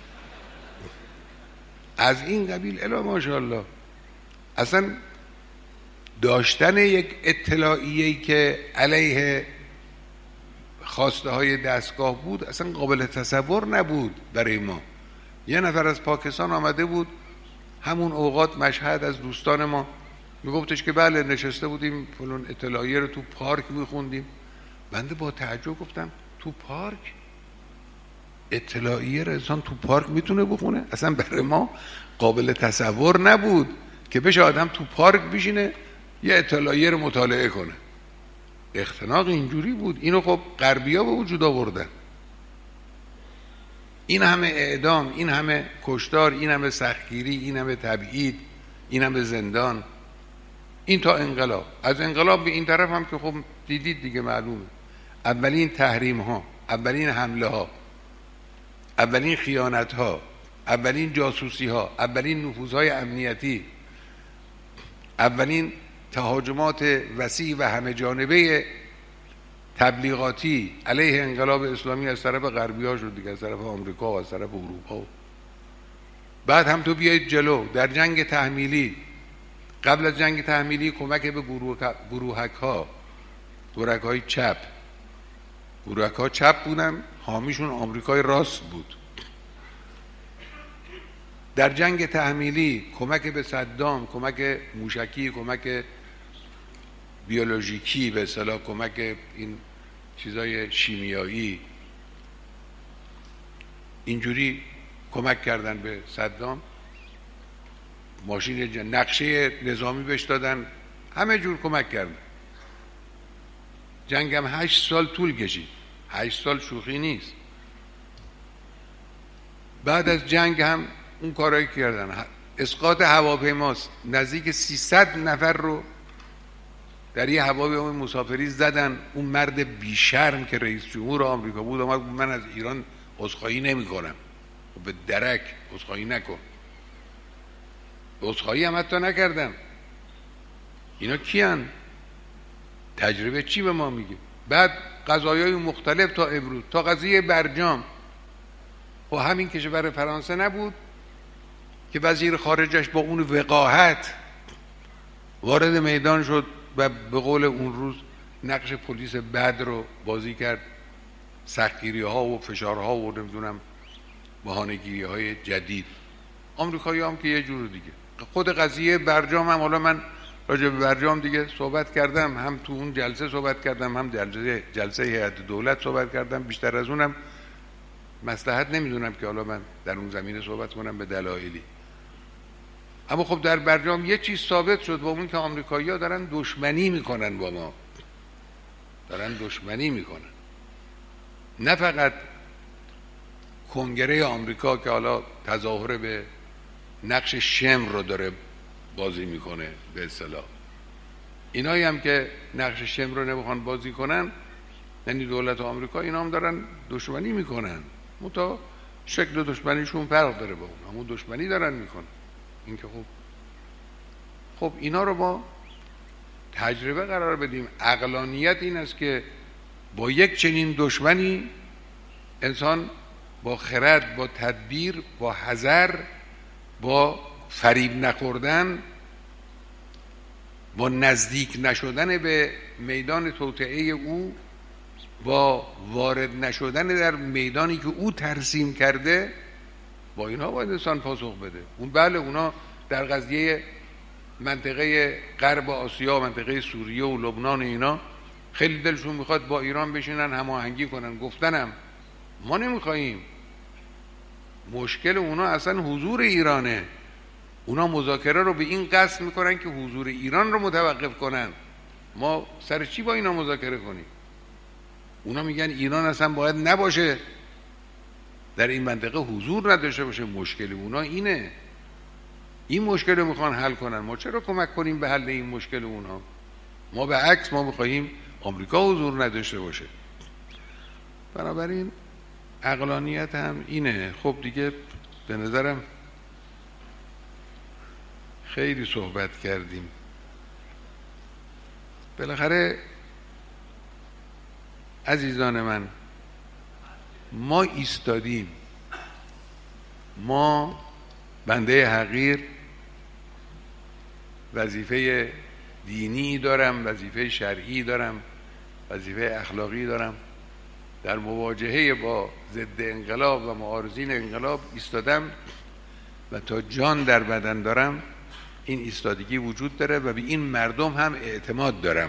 از این قبیل. الا ماشاءالله اصلا داشتن یک اطلاعیه‌ای که علیه خواسته های دستگاه بود اصلا قابل تصور نبود برای ما. یه نفر از پاکستان آمده بود همون اوقات مشهد، از دوستان ما، میگفتش که بله نشسته بودیم فلان اطلاعیه رو تو پارک میخوندیم. بنده با تعجب گفتم تو پارک اطلاعیه رو انسان تو پارک میتونه بخونه؟ اصلا برای ما قابل تصور نبود که بشه آدم تو پارک بشینه یه اطلاعیه رو مطالعه کنه. اختناق اینجوری بود. اینو خب غربی‌ها به وجود آوردن. این همه اعدام، این همه کشتار، این همه سختگیری، این همه تبعید، این همه زندان، این تا انقلاب. از انقلاب به این طرف هم که خب دیدید دیگه معلومه. اولین تحریم ها، اولین حمله ها، اولین خیانت ها، اولین جاسوسی ها، اولین نفوذهای امنیتی، اولین تهاجمات وسیع و همه جانبه تبلیغاتی علیه انقلاب اسلامی از طرف غربی ها شد دیگه، از طرف آمریکا و از طرف اروپا. بعد هم تو بیایید جلو در جنگ تحمیلی، قبل از جنگ تحمیلی کمک به گروهک ها، گروهک های چپ، گروهک ها چپ بودن، حامیشون آمریکای راست بود. در جنگ تحمیلی کمک به صدام، کمک موشکی، کمک بیولوژیکی، به اصطلاح کمک این چیزای شیمیایی، اینجوری کمک کردن به صدام. ماشین جن... نقشه نظامی بهش دادن، همه جور کمک کردن. جنگ هم هشت سال طول کشید. هشت سال شوخی نیست. بعد از جنگ هم اون کارایی کردن. اسقاط هواپیماست، نزدیک سیصد نفر رو در یه هواپیمای مسافری زدن. اون مرد بیشرم که رئیس جمهور آمریکا بود اومد من از ایران عذرخواهی نمی‌کنم. به درک عذرخواهی نکن. عذرخواهی هم حتی نکردم. اینا کیان؟ تجربه چی به ما میگه؟ بعد قضایای مختلف تا امروز، تا قضیه برجام و همین کشور فرانسه نبود که وزیر خارجش با اون وقاحت وارد میدان شد و به قول اون روز نقش پلیس بد رو بازی کرد، سختگیری ها و فشارها و نمیدونم بهانه‌گیری های جدید. آمریکایی هم که یه جور دیگه. خود قضیه برجام هم، حالا من راجع به برجام دیگه صحبت کردم، هم تو اون جلسه صحبت کردم، هم جلسه جلسه هیئت دولت صحبت کردم. بیشتر از اونم مصلحت نمیدونم که حالا من در اون زمینه صحبت کنم به دلایلی. اما خب در برجام یه چیز ثابت شد، با اون که آمریکایی‌ها دارن دشمنی میکنن با ما، دارن دشمنی میکنن. نه فقط کنگره آمریکا که حالا تظاهر به نقش شمر رو داره بازی میکنه به اصطلاح، اینایی هم که نقش شمر رو نمیخوان بازی کنن، یعنی دولت آمریکا، اینا هم دارن دشمنی میکنن. متا شکل دشمنیشون فرق داره با اون، همون دشمنی دارن میکنن. این که خب خب اینا رو ما تجربه قرار بدیم. عقلانیت این است که با یک چنین دشمنی انسان با خرد، با تدبیر، با حذر، با فریب نخوردن، با نزدیک نشدن به میدان توطئه او، با وارد نشدن در میدانی که او ترسیم کرده، با اینها باید انسان پاسخ بده. اون بله اونا در قضیه منطقه غرب آسیا، منطقه سوریه و لبنان، اینا خیلی دلشون میخواد با ایران بشینن هماهنگی کنن. گفتنم ما نمیخواییم. مشکل اونا اصلا حضور ایرانه. اونا مذاکره رو به این قصد میکنن که حضور ایران رو متوقف کنن. ما سر چی با اینا مذاکره کنیم؟ اونا میگن ایران اصلا باید نباشه، در این منطقه حضور نداشته باشه. مشکل اونا اینه. این مشکل رو میخوان حل کنن. ما چرا کمک کنیم به حل این مشکل اونا؟ ما به عکس ما میخواییم آمریکا حضور نداشته باشه. بنابراین عقلانیت هم اینه. خب دیگه به نظرم خیلی صحبت کردیم. بالاخره عزیزان من، ما ایستادیم. ما بنده حقیر وظیفه دینی دارم، وظیفه شرعی دارم، وظیفه اخلاقی دارم. در مواجهه با ضد انقلاب و معارضین انقلاب ایستادم و تا جان در بدن دارم این ایستادگی وجود داره و به این مردم هم اعتماد دارم.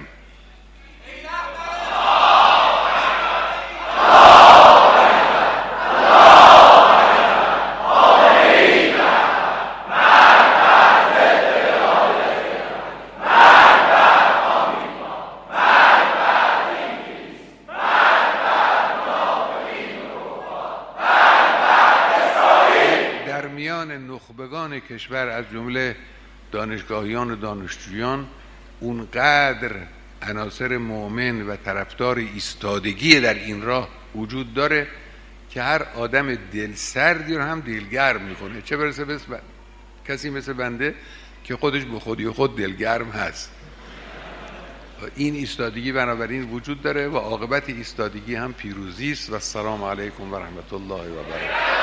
نخبگان کشور از جمله دانشگاهیان و دانشجویان اونقدر عناصر مؤمن و طرفدار ایستادگی در این راه وجود داره که هر آدم دلسردی رو هم دلگرم میکنه، چه برسه بس ب... کسی مثل بنده که خودش به خودی خود دلگرم هست. این ایستادگی بنابراین وجود داره و عاقبت ایستادگی هم پیروزی است. و السلام علیکم و رحمت الله و برکاته.